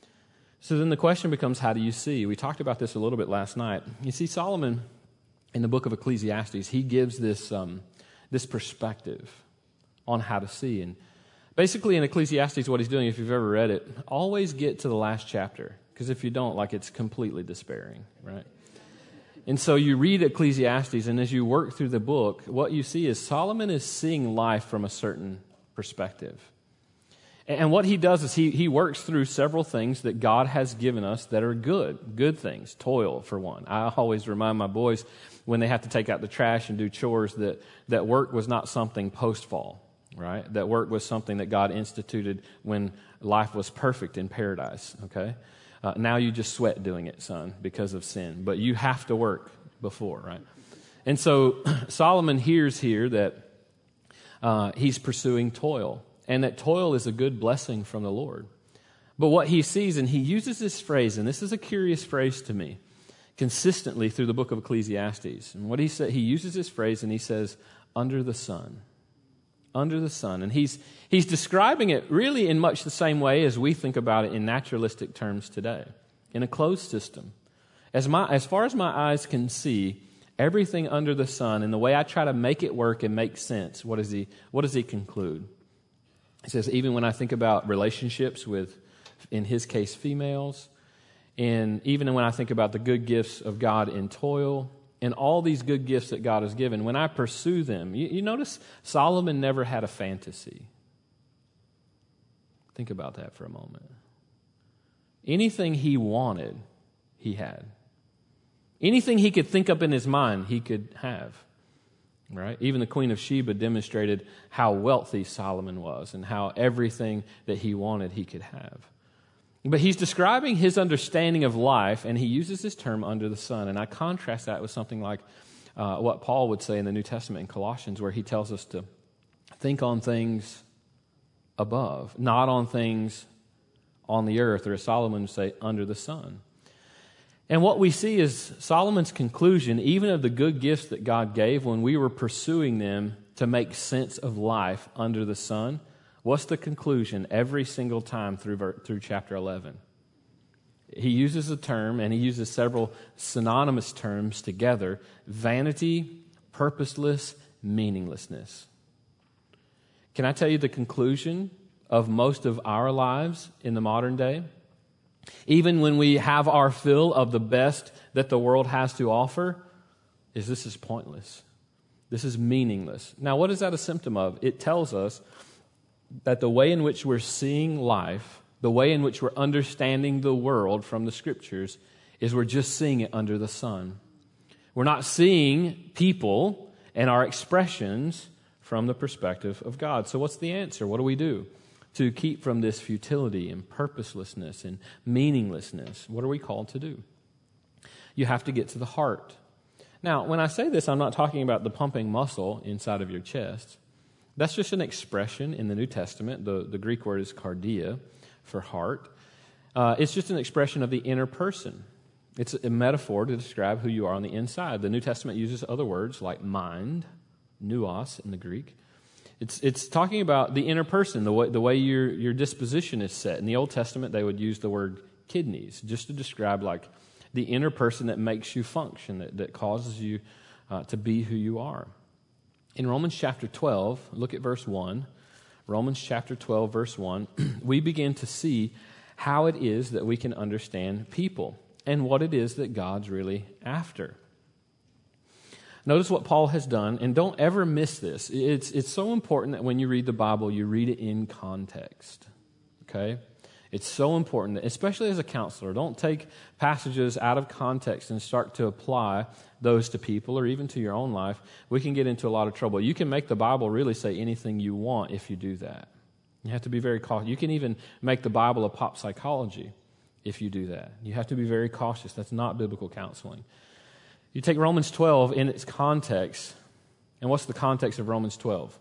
So then the question becomes, how do you see? We talked about this a little bit last night. You see, Solomon, in the book of Ecclesiastes, he gives this perspective on how to see. And basically in Ecclesiastes, what he's doing, if you've ever read it, always get to the last chapter. Because if you don't, it's completely despairing, right? And so you read Ecclesiastes, and as you work through the book, what you see is Solomon is seeing life from a certain perspective. And what he does is he works through several things that God has given us that are good things. Toil, for one. I always remind my boys when they have to take out the trash and do chores that work was not something post-fall, right? That work was something that God instituted when life was perfect in paradise, okay? Now you just sweat doing it, son, because of sin. But you have to work before, right? And so Solomon hears here that he's pursuing toil. And that toil is a good blessing from the Lord. But what he sees, and he uses this phrase, and this is a curious phrase to me, consistently through the book of Ecclesiastes. And what he said, he uses this phrase and he says, under the sun. Under the sun. And he's describing it really in much the same way as we think about it in naturalistic terms today, in a closed system. As far as my eyes can see, everything under the sun, and the way I try to make it work and make sense, what does he conclude? He says, even when I think about relationships with in his case, females. And even when I think about the good gifts of God in toil, and all these good gifts that God has given, when I pursue them, you notice Solomon never had a fantasy. Think about that for a moment. Anything he wanted, he had. Anything he could think up in his mind, he could have. Right? Even the Queen of Sheba demonstrated how wealthy Solomon was and how everything that he wanted he could have. But he's describing his understanding of life, and he uses this term under the sun. And I contrast that with something like what Paul would say in the New Testament in Colossians, where he tells us to think on things above, not on things on the earth, or as Solomon would say, under the sun. And what we see is Solomon's conclusion, even of the good gifts that God gave when we were pursuing them to make sense of life under the sun. What's the conclusion every single time through chapter 11? He uses a term, and he uses several synonymous terms together: vanity, purposeless, meaninglessness. Can I tell you the conclusion of most of our lives in the modern day? Even when we have our fill of the best that the world has to offer, this is pointless. This is meaningless. Now, what is that a symptom of? It tells us that the way in which we're seeing life, the way in which we're understanding the world from the Scriptures, is we're just seeing it under the sun. We're not seeing people and our expressions from the perspective of God. So what's the answer? What do we do to keep from this futility and purposelessness and meaninglessness? What are we called to do? You have to get to the heart. Now, when I say this, I'm not talking about the pumping muscle inside of your chest. That's just an expression in the New Testament. The Greek word is cardia for heart. It's just an expression of the inner person. It's a metaphor to describe who you are on the inside. The New Testament uses other words like mind, nous in the Greek. It's talking about the inner person, the way your disposition is set. In the Old Testament, they would use the word kidneys just to describe like the inner person that makes you function, that causes you to be who you are. In Romans chapter 12, look at verse 1. Romans chapter 12, verse 1, we begin to see how it is that we can understand people and what it is that God's really after. Notice what Paul has done, and don't ever miss this. It's so important that when you read the Bible, you read it in context, okay? It's so important, especially as a counselor. Don't take passages out of context and start to apply those to people or even to your own life. We can get into a lot of trouble. You can make the Bible really say anything you want if you do that. You have to be very cautious. You can even make the Bible a pop psychology if you do that. You have to be very cautious. That's not biblical counseling. You take Romans 12 in its context, and what's the context of Romans 12?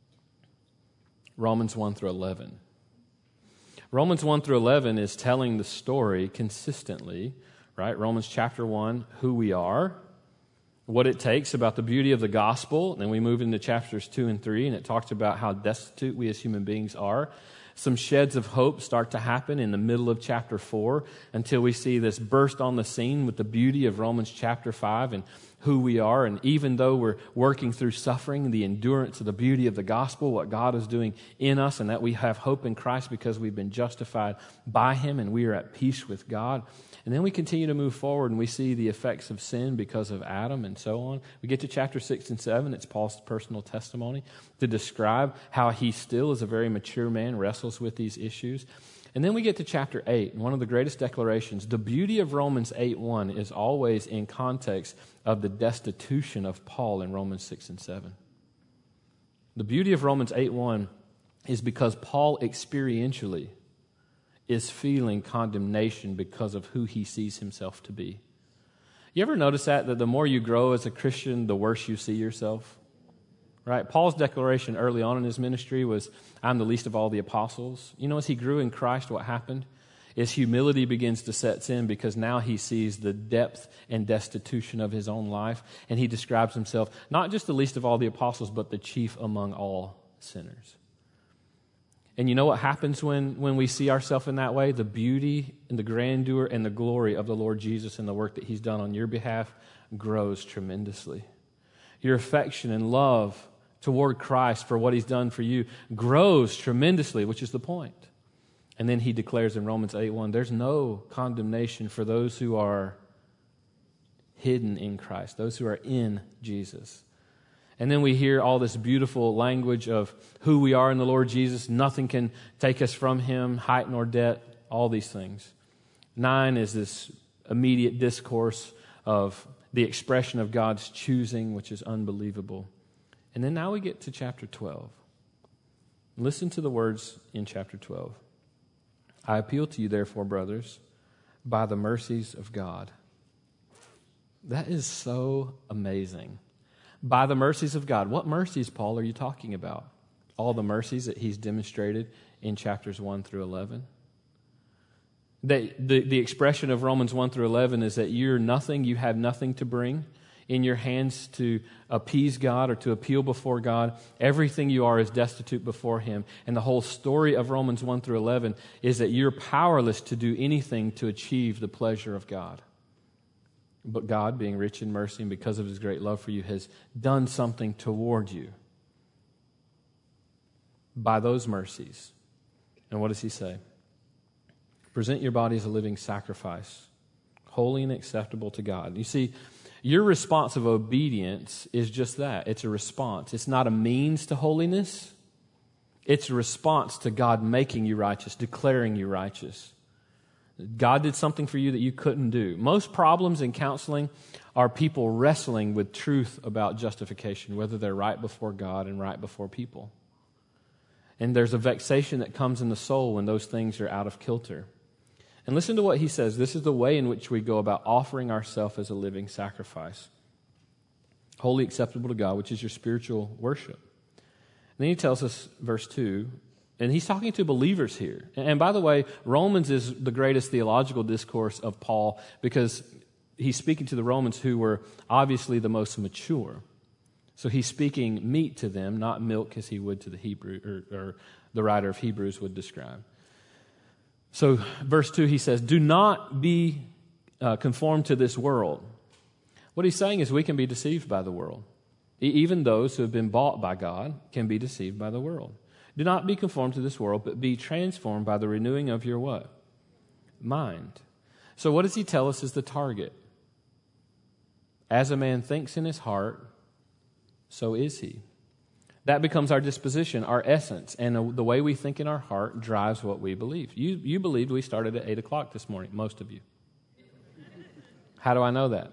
Romans 1 through 11. Romans 1 through 11 is telling the story consistently, right? Romans chapter 1, who we are, what it takes, about the beauty of the gospel. And then we move into chapters 2 and 3, and it talks about how destitute we as human beings are. Some sheds of hope start to happen in the middle of chapter 4 until we see this burst on the scene with the beauty of Romans chapter 5 and who we are. And even though we're working through suffering, the endurance of the beauty of the gospel, what God is doing in us, and that we have hope in Christ because we've been justified by Him and we are at peace with God. And then we continue to move forward and we see the effects of sin because of Adam and so on. We get to chapter 6 and 7. It's Paul's personal testimony to describe how he still, as a very mature man, wrestles with these issues. And then we get to chapter 8, and one of the greatest declarations. The beauty of Romans 8:1 is always in context of the destitution of Paul in Romans 6 and 7. The beauty of Romans 8:1 is because Paul experientially is feeling condemnation because of who he sees himself to be. You ever notice that the more you grow as a Christian, the worse you see yourself? Right? Paul's declaration early on in his ministry was, I'm the least of all the apostles. You know, as he grew in Christ, what happened is humility begins to set in because now he sees the depth and destitution of his own life, and he describes himself not just the least of all the apostles, but the chief among all sinners. And you know what happens when we see ourselves in that way? The beauty and the grandeur and the glory of the Lord Jesus and the work that He's done on your behalf grows tremendously. Your affection and love toward Christ for what He's done for you grows tremendously, which is the point. And then he declares in Romans 8:1, there's no condemnation for those who are hidden in Christ, those who are in Jesus. And then we hear all this beautiful language of who we are in the Lord Jesus. Nothing can take us from him, height nor depth, all these things. 9 is this immediate discourse of the expression of God's choosing, which is unbelievable. And then now we get to chapter 12. Listen to the words in chapter 12. I appeal to you, therefore, brothers, by the mercies of God. That is so amazing. By the mercies of God. What mercies, Paul, are you talking about? All the mercies that he's demonstrated in chapters 1 through 11? The expression of Romans 1 through 11 is that you're nothing, you have nothing to bring in your hands to appease God or to appeal before God. Everything you are is destitute before him. And the whole story of Romans 1 through 11 is that you're powerless to do anything to achieve the pleasure of God. But God, being rich in mercy and because of his great love for you, has done something toward you by those mercies. And what does he say? Present your body as a living sacrifice, holy and acceptable to God. You see, your response of obedience is just that. It's a response. It's not a means to holiness. It's a response to God making you righteous, declaring you righteous. God did something for you that you couldn't do. Most problems in counseling are people wrestling with truth about justification, whether they're right before God and right before people. And there's a vexation that comes in the soul when those things are out of kilter. And listen to what he says. This is the way in which we go about offering ourselves as a living sacrifice, wholly acceptable to God, which is your spiritual worship. And then he tells us, verse 2, and he's talking to believers here. And by the way, Romans is the greatest theological discourse of Paul because he's speaking to the Romans who were obviously the most mature. So he's speaking meat to them, not milk as he would to the Hebrew, or the writer of Hebrews would describe. So verse 2, he says, do not be conformed to this world. What he's saying is we can be deceived by the world. Even those who have been bought by God can be deceived by the world. Do not be conformed to this world, but be transformed by the renewing of your what? Mind. So what does he tell us is the target? As a man thinks in his heart, so is he. That becomes our disposition, our essence. And the way we think in our heart drives what we believe. You believed we started at 8 o'clock this morning, most of you. How do I know that?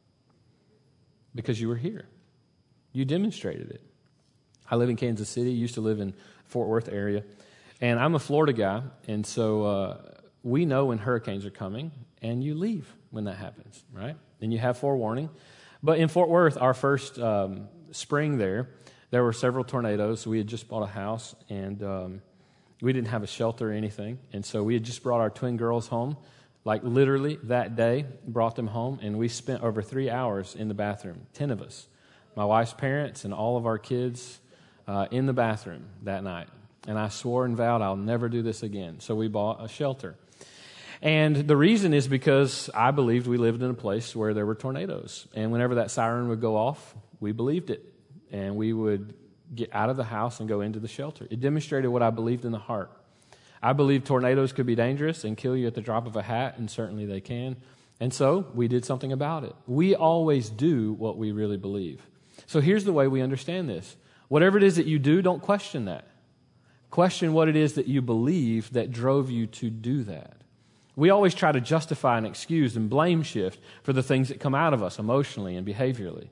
Because you were here. You demonstrated it. I live in Kansas City, used to live in Fort Worth area. And I'm a Florida guy, and so we know when hurricanes are coming, and you leave when that happens, right? And you have forewarning. But in Fort Worth, our first spring there were several tornadoes. We had just bought a house, and we didn't have a shelter or anything. And so we had just brought our twin girls home, like literally that day, brought them home, and we spent over 3 hours in the bathroom, 10 of us, my wife's parents and all of our kids in the bathroom that night. And I swore and vowed I'll never do this again. So we bought a shelter. And the reason is because I believed we lived in a place where there were tornadoes. And whenever that siren would go off, we believed it. And we would get out of the house and go into the shelter. It demonstrated what I believed in the heart. I believed tornadoes could be dangerous and kill you at the drop of a hat, and certainly they can. And so we did something about it. We always do what we really believe. So here's the way we understand this. Whatever it is that you do, don't question that. Question what it is that you believe that drove you to do that. We always try to justify and excuse and blame shift for the things that come out of us emotionally and behaviorally.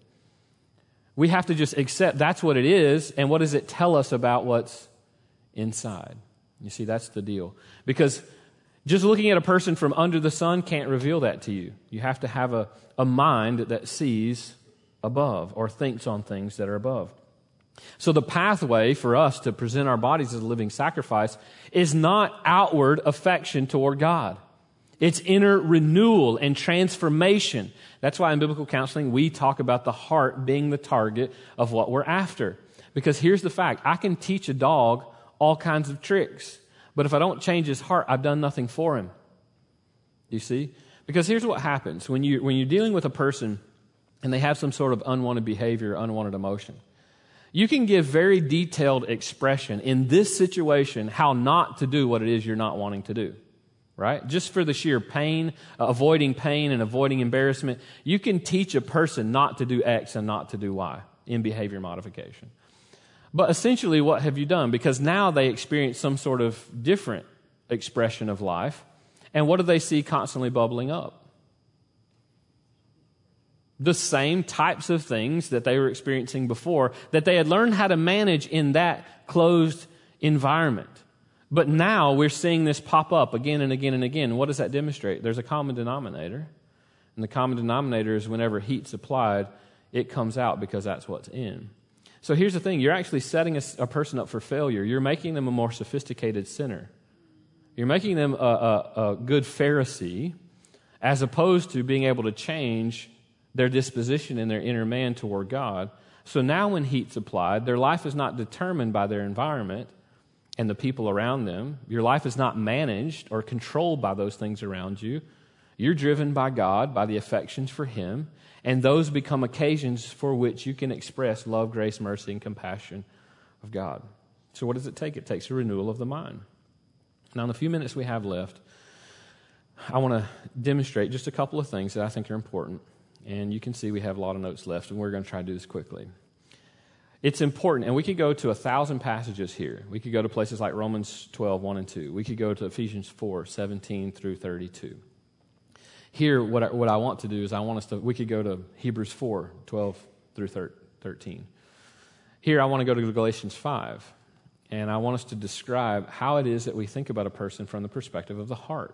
We have to just accept that's what it is, and what does it tell us about what's inside? You see, that's the deal. Because just looking at a person from under the sun can't reveal that to you. You have to have a mind that sees above or thinks on things that are above. So the pathway for us to present our bodies as a living sacrifice is not outward affection toward God. It's inner renewal and transformation. That's why in biblical counseling we talk about the heart being the target of what we're after. Because here's the fact. I can teach a dog all kinds of tricks, but if I don't change his heart, I've done nothing for him. You see? Because here's what happens. When you're dealing with a person and they have some sort of unwanted behavior, unwanted emotion, You can give very detailed expression in this situation how not to do what it is you're not wanting to do, right? Just for the sheer pain, avoiding pain and avoiding embarrassment, you can teach a person not to do X and not to do Y in behavior modification. But essentially, what have you done? Because now they experience some sort of different expression of life, and what do they see constantly bubbling up? The same types of things that they were experiencing before that they had learned how to manage in that closed environment. But now we're seeing this pop up again and again and again. What does that demonstrate? There's a common denominator. And the common denominator is whenever heat's applied, it comes out because that's what's in. So here's the thing. You're actually setting a person up for failure. You're making them a more sophisticated sinner. You're making them a good Pharisee as opposed to being able to change their disposition in their inner man toward God. So now when heat's applied, their life is not determined by their environment and the people around them. Your life is not managed or controlled by those things around you. You're driven by God, by the affections for Him, and those become occasions for which you can express love, grace, mercy, and compassion of God. So what does it take? It takes a renewal of the mind. Now, in the few minutes we have left, I want to demonstrate just a couple of things that I think are important. And you can see we have a lot of notes left, and we're going to try to do this quickly. It's important, and we could go to 1,000 passages here. We could go to places like Romans 12, 1 and 2. We could go to Ephesians 4, 17 through 32. Here, what I want to do is we could go to Hebrews 4, 12 through 13. Here, I want to go to Galatians 5, and I want us to describe how it is that we think about a person from the perspective of the heart.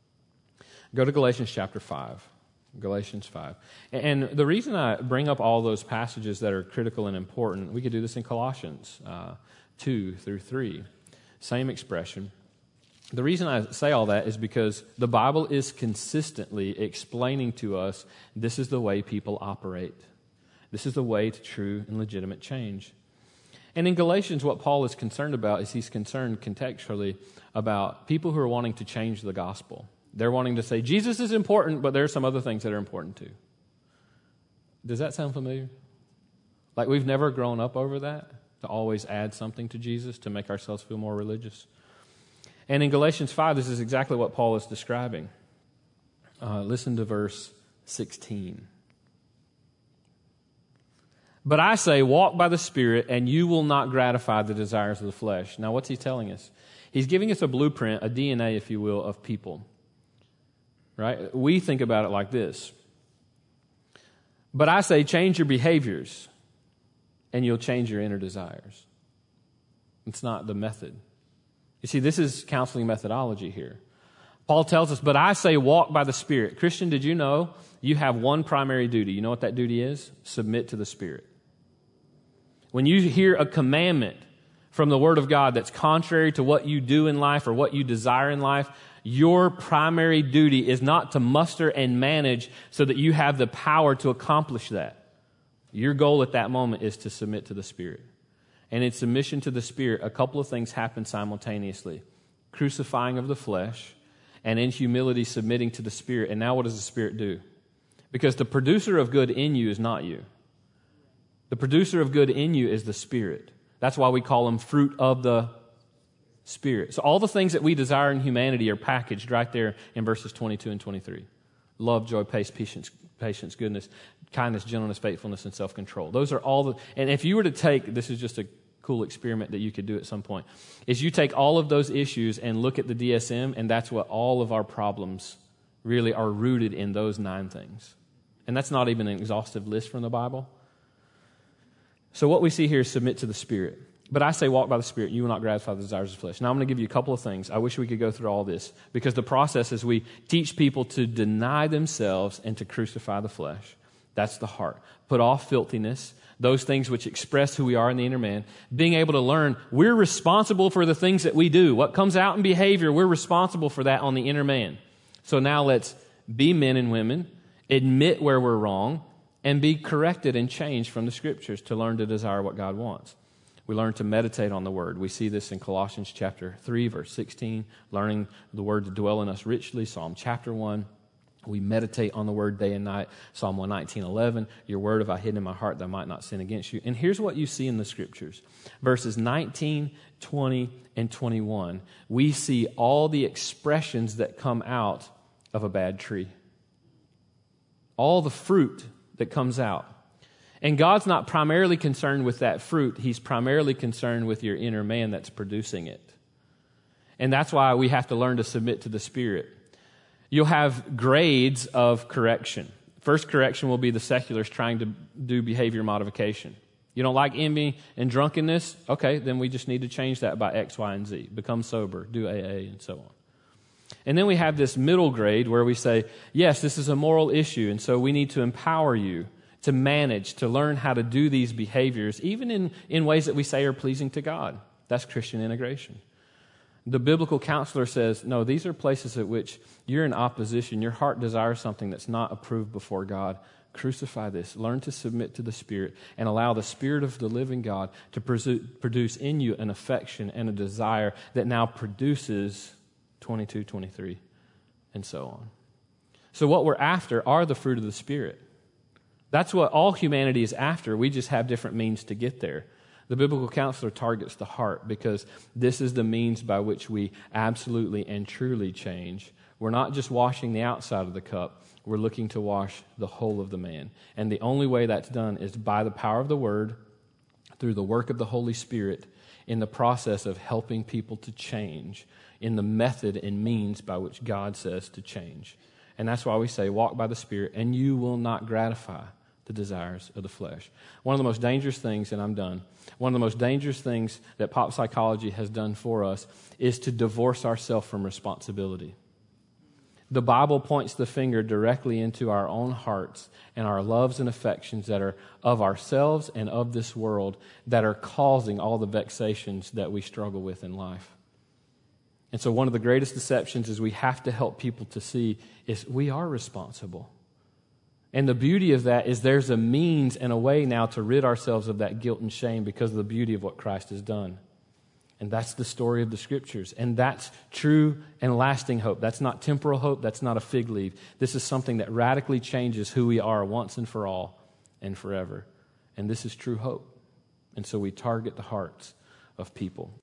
Go to Galatians chapter 5. Galatians 5. And the reason I bring up all those passages that are critical and important, we could do this in Colossians 2 through 3. Same expression. The reason I say all that is because the Bible is consistently explaining to us this is the way people operate. This is the way to true and legitimate change. And in Galatians, what Paul is concerned about is he's concerned contextually about people who are wanting to change the gospel. They're wanting to say, Jesus is important, but there are some other things that are important too. Does that sound familiar? Like we've never grown up over that, to always add something to Jesus to make ourselves feel more religious. And in Galatians 5, this is exactly what Paul is describing. Listen to verse 16. But I say, walk by the Spirit, and you will not gratify the desires of the flesh. Now, what's he telling us? He's giving us a blueprint, a DNA, if you will, of people. Right? We think about it like this. But I say, change your behaviors, and you'll change your inner desires. It's not the method. You see, this is counseling methodology here. Paul tells us, but I say, walk by the Spirit. Christian, did you know you have one primary duty? You know what that duty is? Submit to the Spirit. When you hear a commandment from the Word of God that's contrary to what you do in life or what you desire in life, your primary duty is not to muster and manage so that you have the power to accomplish that. Your goal at that moment is to submit to the Spirit. And in submission to the Spirit, a couple of things happen simultaneously. Crucifying of the flesh, and in humility submitting to the Spirit. And now what does the Spirit do? Because the producer of good in you is not you. The producer of good in you is the Spirit. That's why we call them fruit of the Spirit. So all the things that we desire in humanity are packaged right there in verses 22 and 23. Love, joy, patience, goodness, kindness, gentleness, faithfulness, and self-control. Those are all the... And if you were to take... This is just a cool experiment that you could do at some point. Is you take all of those issues and look at the DSM, and that's what all of our problems really are rooted in, those 9 things. And that's not even an exhaustive list from the Bible. So what we see here is submit to the Spirit. But I say walk by the Spirit, you will not gratify the desires of the flesh. Now I'm going to give you a couple of things. I wish we could go through all this, because the process is we teach people to deny themselves and to crucify the flesh. That's the heart. Put off filthiness, those things which express who we are in the inner man. Being able to learn we're responsible for the things that we do. What comes out in behavior, we're responsible for that on the inner man. So now let's be men and women, admit where we're wrong, and be corrected and changed from the Scriptures to learn to desire what God wants. We learn to meditate on the Word. We see this in Colossians chapter 3, verse 16, learning the Word to dwell in us richly. Psalm chapter 1. We meditate on the word day and night. Psalm 119:11, your word have I hidden in my heart that I might not sin against you. And here's what you see in the scriptures. Verses 19, 20, and 21. We see all the expressions that come out of a bad tree. All the fruit that comes out. And God's not primarily concerned with that fruit. He's primarily concerned with your inner man that's producing it. And that's why we have to learn to submit to the Spirit. You'll have grades of correction. First correction will be the seculars trying to do behavior modification. You don't like envy and drunkenness? Okay, then we just need to change that by X, Y, and Z. Become sober, do AA, and so on. And then we have this middle grade where we say, yes, this is a moral issue, and so we need to empower you to manage, to learn how to do these behaviors, even in ways that we say are pleasing to God. That's Christian integration. The biblical counselor says, no, these are places at which you're in opposition. Your heart desires something that's not approved before God. Crucify this. Learn to submit to the Spirit and allow the Spirit of the living God to produce in you an affection and a desire that now produces 22, 23, and so on. So what we're after are the fruit of the Spirit. That's what all humanity is after. We just have different means to get there. The biblical counselor targets the heart because this is the means by which we absolutely and truly change. We're not just washing the outside of the cup. We're looking to wash the whole of the man. And the only way that's done is by the power of the Word, through the work of the Holy Spirit, in the process of helping people to change, in the method and means by which God says to change. And that's why we say, walk by the Spirit, and you will not gratify the desires of the flesh. One of the most dangerous things, and I'm done, one of the most dangerous things that pop psychology has done for us is to divorce ourselves from responsibility. The Bible points the finger directly into our own hearts and our loves and affections that are of ourselves and of this world that are causing all the vexations that we struggle with in life. And so one of the greatest deceptions is we have to help people to see is we are responsible. And the beauty of that is there's a means and a way now to rid ourselves of that guilt and shame because of the beauty of what Christ has done. And that's the story of the Scriptures. And that's true and lasting hope. That's not temporal hope. That's not a fig leaf. This is something that radically changes who we are once and for all and forever. And this is true hope. And so we target the hearts of people.